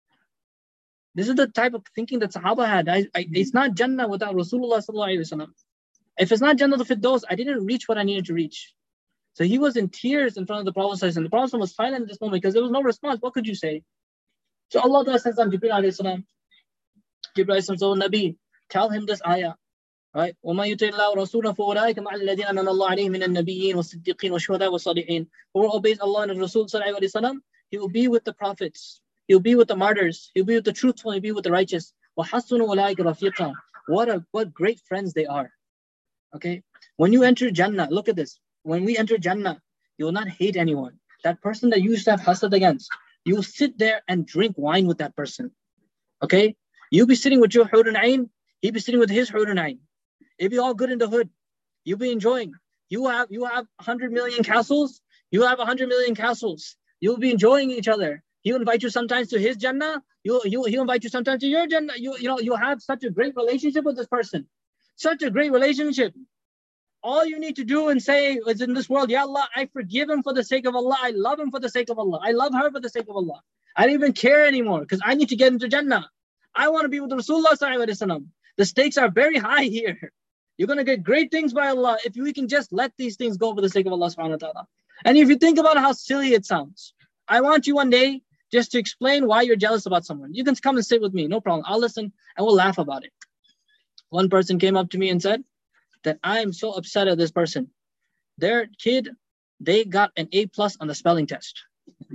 This is the type of thinking that Sahaba had. I, I, it's not Jannah without Rasulullah sallallahu alaihi wasallam. If it's not Jannah al-Firdaus, I didn't reach what I needed to reach. So he was in tears in front of the Prophet, and the Prophet was silent at this moment because there was no response. What could you say? So Allah sends on Jibreel alayhi salam. Jibreel says, "Oh Nabi, tell him this ayah." Right? وَمَا يُطِعِ اللَّهُ رَسُولَهُ فَأُولَٰئِكَ مَعَ الَّذِينَ أَنْعَمَ اللَّهُ عَلَيْهِم مِّنَ النَّبِيِّينَ وَالصِّدِّيقِينَ وَالشُّهَدَاءِ وَالصَّالِحِينَ. Whoever obeys Allah and His Rasul sallallahu alaihi wasallam, he will be with the prophets. He'll be with the martyrs. He'll be with the truthful. He'll be with the righteous. وَحَسُّنُ أُولَٰئِكَ رَفِيقًا. What a what great friends they are. Okay? When you enter Jannah, look at this. When we enter Jannah, you will not hate anyone. That person that you used to have hasad against, you will sit there and drink wine with that person. Okay? You'll be sitting with your hurun ayn, he'll be sitting with his hurun ayn. It'll be all good in the hood. You'll be enjoying. You have you have one hundred million castles, you have one hundred million castles. You'll be enjoying each other. He'll invite you sometimes to his Jannah. You, you, he'll invite you sometimes to your Jannah. You, you know, you have such a great relationship with this person. Such a great relationship. All you need to do and say is in this world, Ya Allah, I forgive him for the sake of Allah. I love him for the sake of Allah. I love her for the sake of Allah. I don't even care anymore because I need to get into Jannah. I want to be with Rasulullah sallallahu alaihi wasallam. The stakes are very high here. You're going to get great things by Allah if we can just let these things go for the sake of Allah subhanahu wa ta'ala. And if you think about how silly it sounds, I want you one day just to explain why you're jealous about someone. You can come and sit with me, no problem. I'll listen and we'll laugh about it. One person came up to me and said that I'm so upset at this person. Their kid, they got an A plus on the spelling test.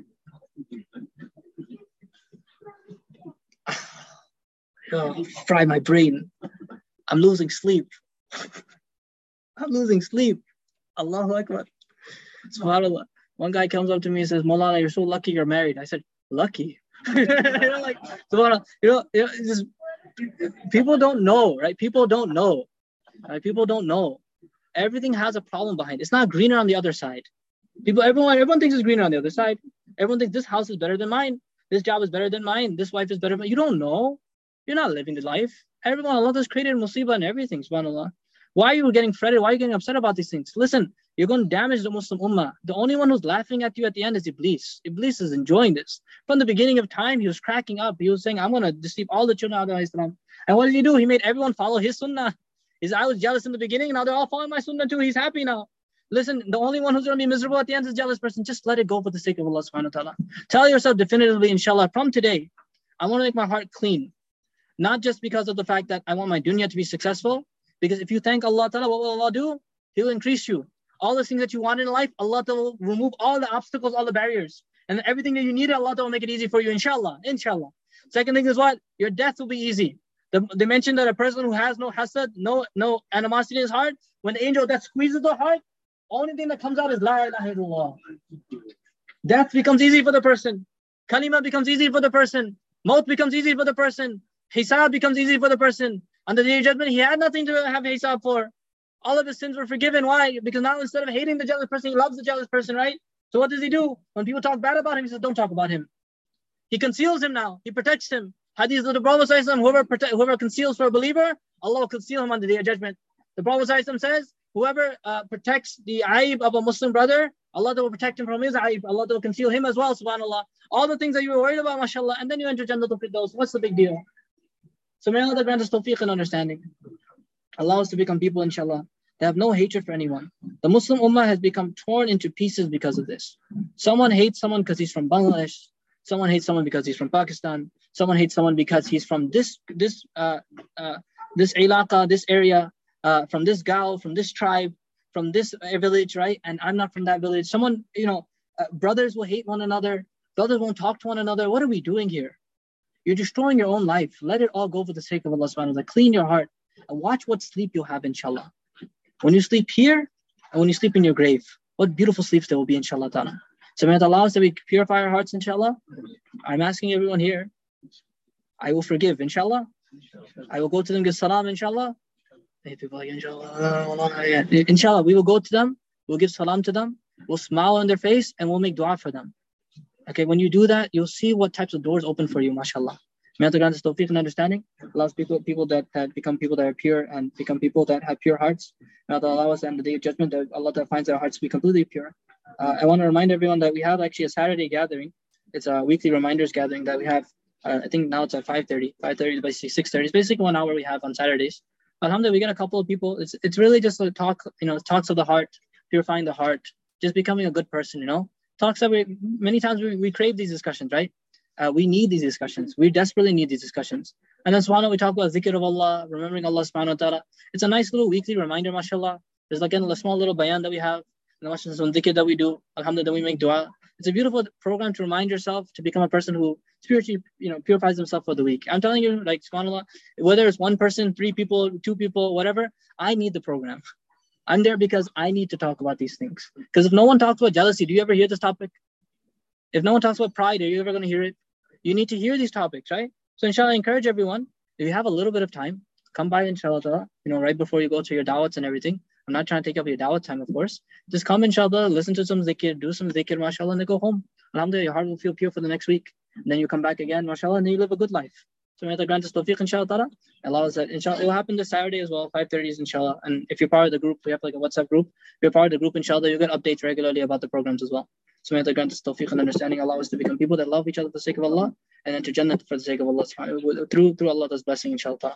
Oh, fry my brain. I'm losing sleep. I'm losing sleep. Allahu Akbar. SubhanAllah. One guy comes up to me and says, Maulana, you're so lucky you're married. I said, lucky? you know, like, SubhanAllah, you know, you know just, people don't know, right? People don't know. Right? People don't know. Everything has a problem behind it. It's not greener on the other side. People, everyone, everyone thinks it's greener on the other side. Everyone thinks this house is better than mine. This job is better than mine. This wife is better than mine. You don't know. You're not living the life. Everyone, Allah has created musibah and everything, subhanAllah. Why are you getting fretted? Why are you getting upset about these things? Listen, you're going to damage the Muslim ummah. The only one who's laughing at you at the end is Iblis. Iblis is enjoying this. From the beginning of time, he was cracking up. He was saying, I'm going to deceive all the children of Islam. And what did he do? He made everyone follow his sunnah. He said, I was jealous in the beginning, now they're all following my sunnah too. He's happy now. Listen, the only one who's going to be miserable at the end is a jealous person. Just let it go for the sake of Allah subhanahu wa ta'ala. Tell yourself definitively, inshallah, from today, I want to make my heart clean. Not just because of the fact that I want my dunya to be successful, because if you thank Allah ta'ala, what will Allah do? He will increase you. All the things that you want in life, Allah ta'ala will remove all the obstacles, all the barriers. And then everything that you need, Allah ta'ala will make it easy for you, inshallah, inshallah. Second thing is what? Your death will be easy. The, they mentioned that a person who has no hasad, no, no animosity in his heart, when the angel that squeezes the heart, only thing that comes out is La ilaha illallah. Death becomes easy for the person. Kalima becomes easy for the person. Maut becomes easy for the person. Hisab becomes easy for the person. On the day of judgment, he had nothing to have hisab for. All of his sins were forgiven. Why? Because now instead of hating the jealous person, he loves the jealous person, right? So what does he do? When people talk bad about him, he says, don't talk about him. He conceals him now. He protects him. Hadith of the Prophet ﷺ, whoever, prote- whoever conceals for a believer, Allah will conceal him on the day of judgment. The Prophet ﷺ says, whoever uh, protects the aib of a Muslim brother, Allah will protect him from his aib. Allah will conceal him as well, subhanAllah. All the things that you were worried about, mashallah, and then you enter Jannatul Firdaus. What's the big deal? So may Allah grant us tawfiq and understanding. Allow us to become people, inshallah, that have no hatred for anyone. The Muslim ummah has become torn into pieces because of this. Someone hates someone because he's from Bangladesh. Someone hates someone because he's from Pakistan. Someone hates someone because he's from this this uh, uh, this ilaqa, this area, uh, from this gal, from this tribe, from this village, right? And I'm not from that village. Someone, you know, uh, brothers will hate one another. Brothers won't talk to one another. What are we doing here? You're destroying your own life. Let it all go for the sake of Allah subhanahu wa ta'ala. Clean your heart and watch what sleep you'll have, inshallah. When you sleep here and when you sleep in your grave, what beautiful sleeps there will be, inshallah ta'ala. So may Allah allow us that we purify our hearts, inshallah. I'm asking everyone here, I will forgive, inshallah. I will go to them, give salam, inshallah. Hey, people like, inshallah. Inshallah, we will go to them, we'll give salam to them, we'll smile on their face, and we'll make dua for them. Okay, when you do that, you'll see what types of doors open for you, mashallah. May Allah grant us tawfiq and understanding. Allows people, people that, that become people that are pure and become people that have pure hearts. May Allah allow us on the day of judgment that Allah that finds our hearts to be completely pure. Uh, I want to remind everyone that we have actually a Saturday gathering. It's a weekly reminders gathering that we have. Uh, I think now it's at five thirty. five thirty to basically six thirty. It's basically one hour we have on Saturdays. Alhamdulillah, we get a couple of people. It's it's really just a talk, you know, talks of the heart, purifying the heart, just becoming a good person, you know. Talks that we, many times we, we crave these discussions, right? Uh, we need these discussions. We desperately need these discussions. And then subhanAllah, we talk about zikr of Allah, remembering Allah subhanahu wa ta'ala. It's a nice little weekly reminder, mashallah. There's again a small little bayan that we have, and the some zikr that we do, alhamdulillah, we make dua. It's a beautiful program to remind yourself to become a person who spiritually, you know, purifies himself for the week. I'm telling you, like, subhanAllah, whether it's one person, three people, two people, whatever, I need the program. I'm there because I need to talk about these things. Because if no one talks about jealousy, do you ever hear this topic? If no one talks about pride, are you ever going to hear it? You need to hear these topics, right? So inshallah, I encourage everyone, if you have a little bit of time, come by inshallah, you know, right before you go to your dawats and everything. I'm not trying to take up your dawat time, of course. Just come inshallah, listen to some zikr, do some zikr, mashallah, and then go home. Alhamdulillah, your heart will feel pure for the next week. And then you come back again, mashallah, and then you live a good life. So may Allah grant us tawfiq, inshallah. Allah is that, inshallah, it will happen this Saturday as well, five thirty, inshallah. And if you're part of the group, we have like a WhatsApp group. If you're part of the group, inshallah, you get updates regularly about the programs as well. So may Allah grant us tawfiq and understanding. Allow us to become people that love each other for the sake of Allah and enter Jannah for the sake of Allah, through through Allah's blessing, inshallah.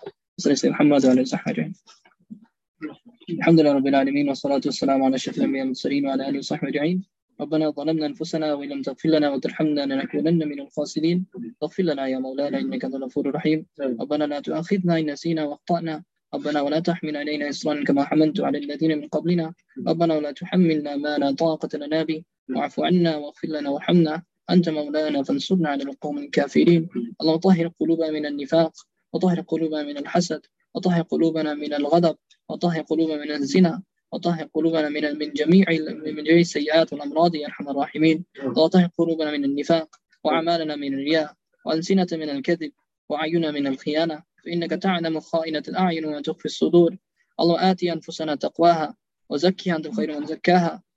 الحمد لله رب العالمين والصلاة والسلام على أشرف الأنبياء والمرسلين وعلى آله وصحبه أجمعين. ربنا ظلمنا أنفسنا وإن لم تغفر لنا وترحمنا لنكونن من الخاسرين. اغفر لنا يا مولانا إنك أنت الغفور الرحيم. ربنا لا تؤاخذنا إن نسينا وأخطأنا. ربنا ولا تحمل علينا إصرا كما حملت على الذين من قبلنا. ربنا ولا تحملنا ما لا طاقة لنا به. واعف عنا واغفر لنا وارحمنا. أنت مولانا فانصرنا على القوم الكافرين. اللهم طهر قلوبنا من النفاق وطهر قلوبنا من الحسد وطهر قلوبنا من الغضب وطهر قلوبنا من الزنا وطهر قلوبنا من من جميع من جميع السيئات والأمراض يا أرحم الراحمين. وطهر قلوبنا من النفاق وأعمالنا من الرياء وألسنة من الكذب وأعيننا من الخيانة فإنك تعلم خائنة الأعين وما تخفي الصدور. اللهم آت أنفسنا تقواها وزكها أنت خير من زكاها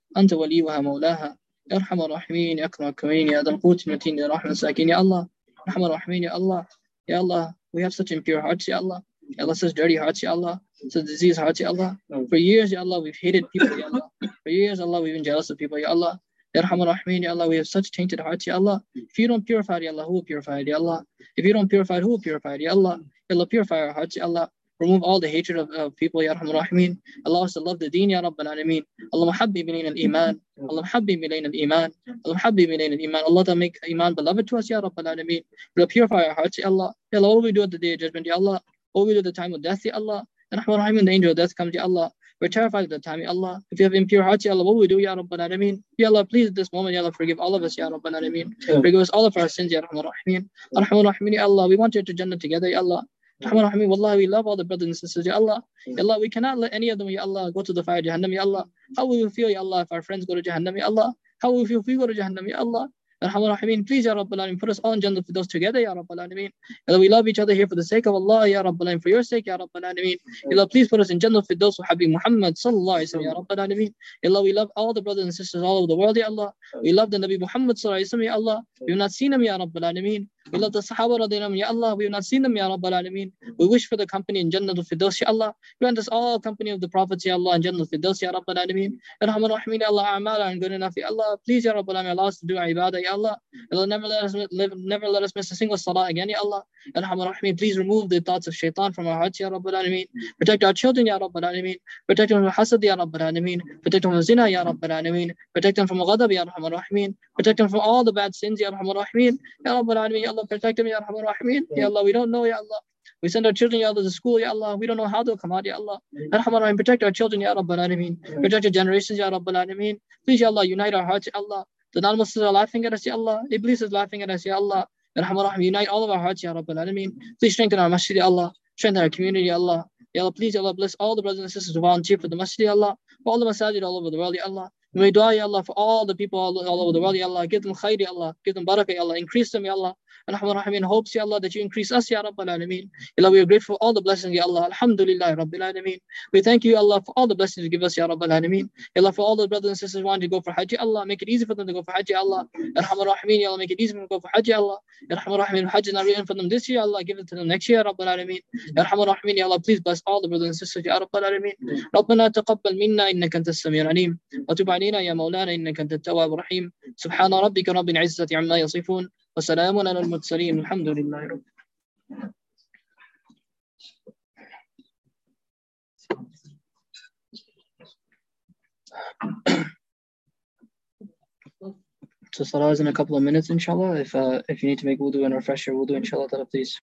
أنت وليها مولاها يا أرحم الراحمين يا أكرم الأكرمين يا ذا القوة المتين يا رحمة الساكين يا Allah أرحم الراحمين يا Allah Ya Allah, we have such impure hearts, Ya Allah. Ya Allah, such dirty hearts, Ya Allah. Such diseased hearts, Ya Allah. For years, Ya Allah, we've hated people, Ya Allah. For years, Allah, we've been jealous of people, Ya Allah. Ya Rahman Rahmeen, Ya Allah, we have such tainted hearts, Ya Allah. If you don't purify it, Ya Allah, who will purify it, Ya Allah? If you don't purify it, who will purify it, Ya Allah? Ya Allah, purify our hearts, Ya Allah. Remove all the hatred of, of people, Ya Rahman Rahmeen. Allow us to love the deen, Ya Rabbal Alameen. Allah muhabbib ilayna al-iman. Allah muhabbib ilayna al-iman. Allah muhabbib ilayna al-iman. Allah to make iman beloved to us, Ya Rabbal Alameen. Will purify our hearts, Ya Allah. Ya Allah, what will we do at the day of judgment, Ya Allah? What will we do at the time of death, Ya Allah? Ya Rahman Rahmeen, the angel of death comes, Ya Allah. We're terrified at the time, Ya Allah. If you have impure hearts, Ya Allah, what will we do, Ya Rabbal Alameen? Ya Allah, please at this moment, Ya Allah, forgive all of us, Ya Rabbal Alameen. Forgive us all of our sins, Ya Rahman Rahmeen. Rahman Rahmeen, Ya Allah, we want you to Jannah together, Ya Allah. Rahman Rahmeen, Wallahi, we love all the brothers and sisters, Ya Allah. Ya Allah, we cannot let any of them, Ya Allah, go to the fire Jahannam, Ya Allah. How will we feel, Ya Allah, if our friends go to Jahannam, Ya Allah? How will we feel if we go to Jahannam, Ya Allah? Rahman Rahmeen, please, Ya Rabbal Alameen, put us all in Jannah for those together, Ya Rabbal Alameen. Ya Allah, we love each other here for the sake of Allah, Ya Rabbal Alameen, for your sake, Ya Rabbal Alameen. Ya Allah, please put us in Jannah for those who Habib Muhammad Sallallahu Alaihi Wasallam, Ya Rabbal Alameen. Ya Allah, we love all the brothers and sisters all over the world, Ya Allah. We love the Nabi Muhammad Sallallahu Alaihi Wasallam, Ya Allah. We have not seen him, Ya Rabbal Alameen. We love the Sahaba radiallahu anhum, Ya Allah. We have not seen them, Ya Rabbal Alameen. We wish for the company in Jannah al-Firdaus, Ya Allah. Grant us all company of the prophets, Ya Allah, in Jannah al-Firdaus, Ya Rabbal Alameen. Rahman Rahmeen, Ya Allah, our a'mal aren't good enough, Ya Allah. Please, Ya Rabbal Alameen, allow us to do our ibadah, Ya Allah. Ya Allah, never let us live, never let us miss a single salah again, Ya Allah. Rahman Rahmeen, please remove the thoughts of shaitan from our hearts, Ya Rabbal Alameen. Protect our children, Ya Rabbal Alameen. Protect them from hasad, Ya Rabbal Alameen. Protect them from zina, Ya Rabbal Alameen. Protect them from ghadab, Ya Rahman Rahmeen. Protect them from all the bad sins, Ya Rahman Rahmeen. Ya Rabbal Alameen, Ya Allah, protect them, Ya Rahman Rahmeen. Ya Allah, we don't know, Ya Allah. We send our children, Ya Allah, to school, Ya Allah. We don't know how they'll come out, Ya Allah. Ya Rahman Rahim, protect our children, Ya Rabbal Alameen. Protect our generations, Ya Rabbal Alameen. Please, Ya Allah, unite our hearts, Ya Allah. The non-Muslims are laughing at us, Ya Allah. Iblis is laughing at us, Ya Allah. Ya Rahman Rahim, unite all of our hearts, Ya Rabbal Alameen. Please strengthen our masjid, Ya Allah. Strengthen our community, Ya Allah. Ya Allah, please, Ya Allah, bless all the brothers and sisters who volunteer for the masjid, Ya Allah. For all the masajid all over the world, Ya Allah. We may dua, Ya Allah, for all the people all, all over the world, Ya Allah. Give them khair, Ya Allah. Give them barakah, Ya Allah. Increase them, Ya Allah. Rahman Rahim, hopes, Ya Allah, that you increase us, Ya Rabbal Alameen. Ya Allah, we are grateful for all the blessings, Ya Allah. Alhamdulillah, Rabbil Alameen. We thank you, Ya Allah, for all the blessings you give us, Ya Rabbal Alameen. Ya Allah, for all the brothers and sisters wanting to go for Hajj, Ya Allah, make it easy for them to go for Hajj, Ya Allah. Rahman Rahim, Ya Allah, make it easy for them to go for Hajj, Ya Allah. Rahman Rahim, Hajj is not written for them this year, Allah, give it to them next year, Rabbal Alameen. Rahman Rahim, Ya Allah, please bless all the brothers and sisters, Ya Rabbal Alameen. ربنا تقبل منا إنك أنت السميع العليم وتب علينا يا مولانا إنك أنت التواب الرحيم سبحان ربك رب العزة عما يصفون وسلام على المرسلين الحمد لله رب. So salah is in a couple of minutes, inshallah. If uh, if you need to make wudu and refresh your wudu, inshallah, please.